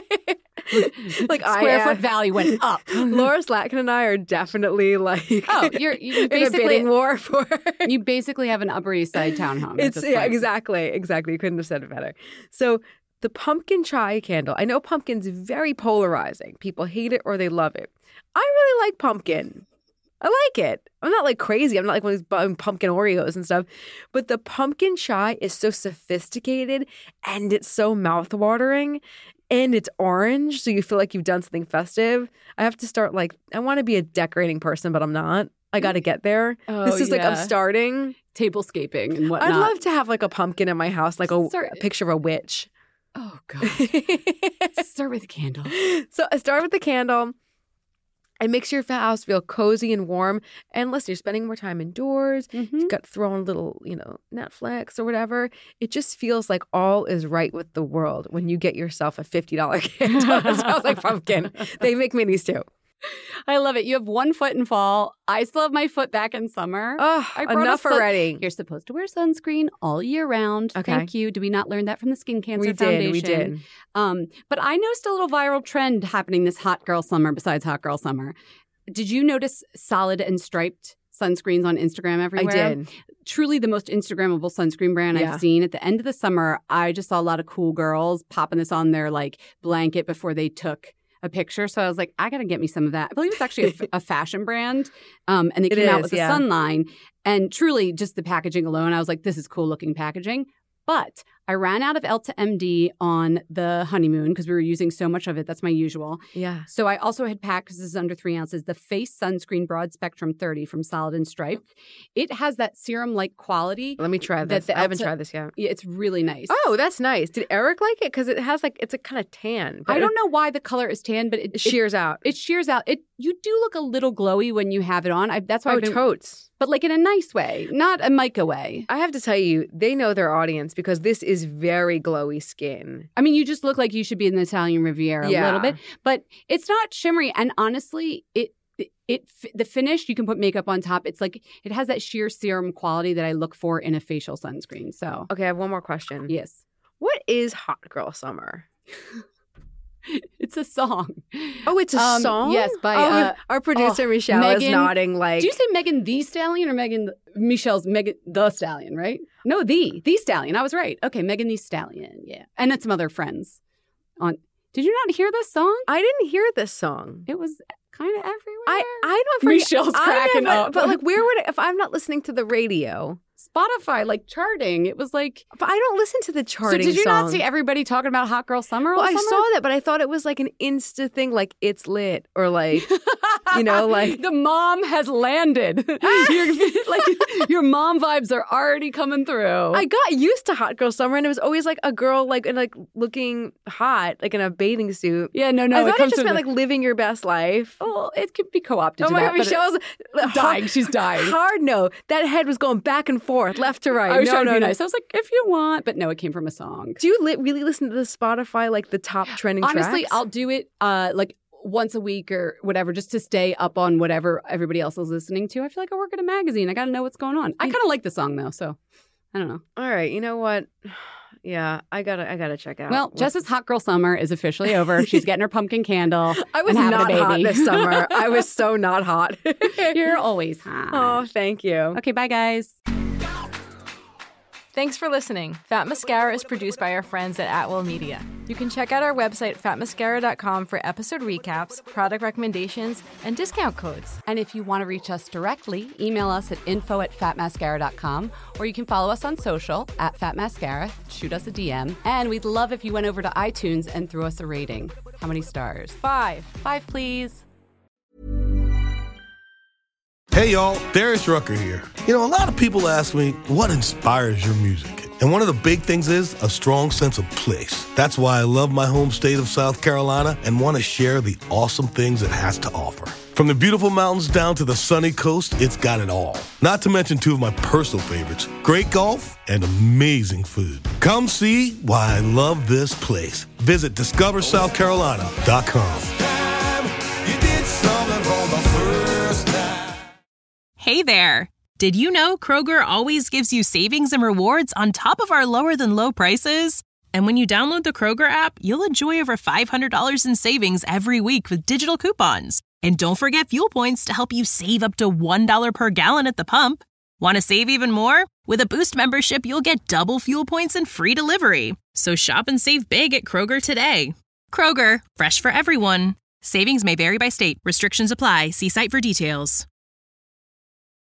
[SPEAKER 6] Like I
[SPEAKER 2] Square
[SPEAKER 6] am.
[SPEAKER 2] foot value went up.
[SPEAKER 6] Laura Slatkin and I are definitely like
[SPEAKER 2] Oh, you're you
[SPEAKER 6] in a
[SPEAKER 2] basically
[SPEAKER 6] bidding war for
[SPEAKER 2] you basically have an Upper East Side townhome. at
[SPEAKER 6] it's
[SPEAKER 2] this
[SPEAKER 6] yeah
[SPEAKER 2] point.
[SPEAKER 6] exactly exactly you couldn't have said it better. So the pumpkin chai candle, I know pumpkin's very polarizing. People hate it or they love it. I really like pumpkin. I like it. I'm not like crazy. I'm not like one of these buying pumpkin Oreos and stuff. But the pumpkin chai is so sophisticated and it's so mouthwatering. And it's orange, so you feel like you've done something festive. I have to start like, I want to be a decorating person, but I'm not. I got to get there.
[SPEAKER 2] Oh,
[SPEAKER 6] this is like, I'm
[SPEAKER 2] yeah.
[SPEAKER 6] starting.
[SPEAKER 2] Tablescaping and whatnot.
[SPEAKER 6] I'd love to have like a pumpkin in my house, like a,
[SPEAKER 2] Start-
[SPEAKER 6] a picture of a witch.
[SPEAKER 2] Oh, God. Start with a candle.
[SPEAKER 6] So I start with the candle. It makes your house feel cozy and warm. And listen, you're spending more time indoors.
[SPEAKER 2] Mhm.
[SPEAKER 6] You've got thrown a little, you know, Netflix or whatever. It just feels like all is right with the world when you get yourself a fifty dollars candle. It smells like pumpkin. They make minis too.
[SPEAKER 2] I love it. You have one foot in fall. I still have my foot back in summer.
[SPEAKER 6] Oh,
[SPEAKER 2] I brought
[SPEAKER 6] enough
[SPEAKER 2] a sun-
[SPEAKER 6] already.
[SPEAKER 2] You're supposed to wear sunscreen all year round.
[SPEAKER 6] Okay.
[SPEAKER 2] Thank you. Did we not learn that from the Skin Cancer
[SPEAKER 6] We
[SPEAKER 2] Foundation?
[SPEAKER 6] did. We did.
[SPEAKER 2] Um, but I noticed a little viral trend happening this hot girl summer besides hot girl summer. Did you notice solid and striped sunscreens on Instagram
[SPEAKER 6] I
[SPEAKER 2] everywhere?
[SPEAKER 6] did.
[SPEAKER 2] Truly the most Instagrammable sunscreen brand
[SPEAKER 6] Yeah.
[SPEAKER 2] I've seen. At the end of the summer, I just saw a lot of cool girls popping this on their like blanket before they took a picture. So I was like, I got to get me some of that. I believe it's actually a, f- a fashion brand. Um, and they
[SPEAKER 6] It
[SPEAKER 2] came out
[SPEAKER 6] is,
[SPEAKER 2] with a
[SPEAKER 6] yeah.
[SPEAKER 2] sun line. And truly, just the packaging alone, I was like, this is cool looking packaging. But I ran out of Elta M D on the honeymoon because we were using so much of it. That's my usual.
[SPEAKER 6] Yeah.
[SPEAKER 2] So I also had packed, because this is under three ounces, the Face Sunscreen Broad Spectrum thirty from Solid and Striped. It has that serum-like quality.
[SPEAKER 6] Let me try
[SPEAKER 2] That
[SPEAKER 6] this.
[SPEAKER 2] the
[SPEAKER 6] I haven't
[SPEAKER 2] Elta-
[SPEAKER 6] tried this yet.
[SPEAKER 2] Yeah, it's really nice.
[SPEAKER 6] Oh, that's nice. Did Eric like it? Because it has like, it's a kind of tan. but
[SPEAKER 2] I don't know why the color is tan, but it,
[SPEAKER 6] It
[SPEAKER 2] it
[SPEAKER 6] shears out.
[SPEAKER 2] It shears out. It you do look a little glowy when you have it on. I, that's why
[SPEAKER 6] Oh,
[SPEAKER 2] I've been,
[SPEAKER 6] totes.
[SPEAKER 2] but like in a nice way, not a mica way.
[SPEAKER 6] I have to tell you, they know their audience because this is very glowy skin.
[SPEAKER 2] I mean, you just look like you should be in the Italian Riviera a
[SPEAKER 6] Yeah.
[SPEAKER 2] little bit, but it's not shimmery. And honestly, it it, it the finish, you can put makeup on top. It's like it has that sheer serum quality that I look for in a facial sunscreen. So
[SPEAKER 6] Okay, I have one more question.
[SPEAKER 2] yes,
[SPEAKER 6] What is Hot Girl Summer?
[SPEAKER 2] it's a song.
[SPEAKER 6] Oh, it's a
[SPEAKER 2] Um,
[SPEAKER 6] song?
[SPEAKER 2] yes, by,
[SPEAKER 6] oh,
[SPEAKER 2] uh,
[SPEAKER 6] our producer Michelle is
[SPEAKER 2] Megan-
[SPEAKER 6] nodding like.
[SPEAKER 2] Do you say Megan the Stallion or Megan the, Michelle's Megan the Stallion? Right? No, the the Stallion. I was right. Okay, Megan the Stallion. Yeah, and then some other friends. On did you not hear this song?
[SPEAKER 6] I didn't hear this song.
[SPEAKER 2] It was kind of everywhere.
[SPEAKER 6] I, I don't forget.
[SPEAKER 2] Michelle's
[SPEAKER 6] I
[SPEAKER 2] cracking
[SPEAKER 6] never-
[SPEAKER 2] up.
[SPEAKER 6] But like, where would it, if I'm not listening to the radio?
[SPEAKER 2] Spotify, like charting. It was like.
[SPEAKER 6] But I don't listen to the charting
[SPEAKER 2] So did you
[SPEAKER 6] songs.
[SPEAKER 2] not see everybody talking about Hot Girl Summer all
[SPEAKER 6] Well, I
[SPEAKER 2] summer?
[SPEAKER 6] saw that, but I thought it was like an Insta thing, like it's lit or like, you know, like.
[SPEAKER 2] The mom has landed. You're, like your mom vibes are already coming through.
[SPEAKER 6] I got used to Hot Girl Summer, and it was always like a girl like in, like looking hot, like in a bathing suit.
[SPEAKER 2] yeah, no, no.
[SPEAKER 6] I
[SPEAKER 2] it
[SPEAKER 6] thought it,
[SPEAKER 2] comes
[SPEAKER 6] just
[SPEAKER 2] with
[SPEAKER 6] meant
[SPEAKER 2] the-
[SPEAKER 6] like living your best life.
[SPEAKER 2] Oh, it could be co-opted.
[SPEAKER 6] Oh
[SPEAKER 2] to
[SPEAKER 6] my
[SPEAKER 2] that,
[SPEAKER 6] God,
[SPEAKER 2] but it-
[SPEAKER 6] Michelle's
[SPEAKER 2] dying. She's dying.
[SPEAKER 6] Hard no. That head was going back and forth, left to right.
[SPEAKER 2] I was
[SPEAKER 6] no,
[SPEAKER 2] trying
[SPEAKER 6] no,
[SPEAKER 2] to be
[SPEAKER 6] no.
[SPEAKER 2] nice. I was like, if you want, but no, it came from a song.
[SPEAKER 6] Do you li- really listen to the Spotify, like the top trending
[SPEAKER 2] Honestly,
[SPEAKER 6] tracks?
[SPEAKER 2] I'll do it uh, like once a week or whatever, just to stay up on whatever everybody else is listening to. I feel like I work at a magazine. I got to know what's going on. I kind of like the song though, so I don't know.
[SPEAKER 6] All right, you know what? Yeah, I gotta, I gotta check out.
[SPEAKER 2] Well,
[SPEAKER 6] what-
[SPEAKER 2] Jess's Hot Girl Summer is officially over. She's getting her pumpkin candle.
[SPEAKER 6] I was
[SPEAKER 2] and having
[SPEAKER 6] not
[SPEAKER 2] a
[SPEAKER 6] hot
[SPEAKER 2] baby.
[SPEAKER 6] this summer. I was so not hot.
[SPEAKER 2] You're always hot.
[SPEAKER 6] Oh, thank you.
[SPEAKER 2] Okay, bye guys.
[SPEAKER 8] Thanks for listening. Fat Mascara is produced by our friends at Atwell Media. You can check out our website, fat mascara dot com, for episode recaps, product recommendations, and discount codes.
[SPEAKER 2] And if you want to reach us directly, email us at info at fat mascara dot com, or you can follow us on social at Fat Mascara, shoot us a D M, and we'd love if you went over to iTunes and threw us a rating. How many stars?
[SPEAKER 8] Five.
[SPEAKER 2] Five, please.
[SPEAKER 9] Hey y'all, Darius Rucker here. You know, a lot of people ask me, what inspires your music? And one of the big things is a strong sense of place. That's why I love my home state of South Carolina and want to share the awesome things it has to offer. From the beautiful mountains down to the sunny coast, it's got it all. Not to mention two of my personal favorites, great golf and amazing food. Come see why I love this place. Visit discover south carolina dot com.
[SPEAKER 10] Hey there! Did you know Kroger always gives you savings and rewards on top of our lower-than-low prices? And when you download the Kroger app, you'll enjoy over five hundred dollars in savings every week with digital coupons. And don't forget fuel points to help you save up to one dollar per gallon at the pump. Want to save even more? With a Boost membership, you'll get double fuel points and free delivery. So shop and save big at Kroger today. Kroger, fresh for everyone. Savings may vary by state. Restrictions apply. See site for details.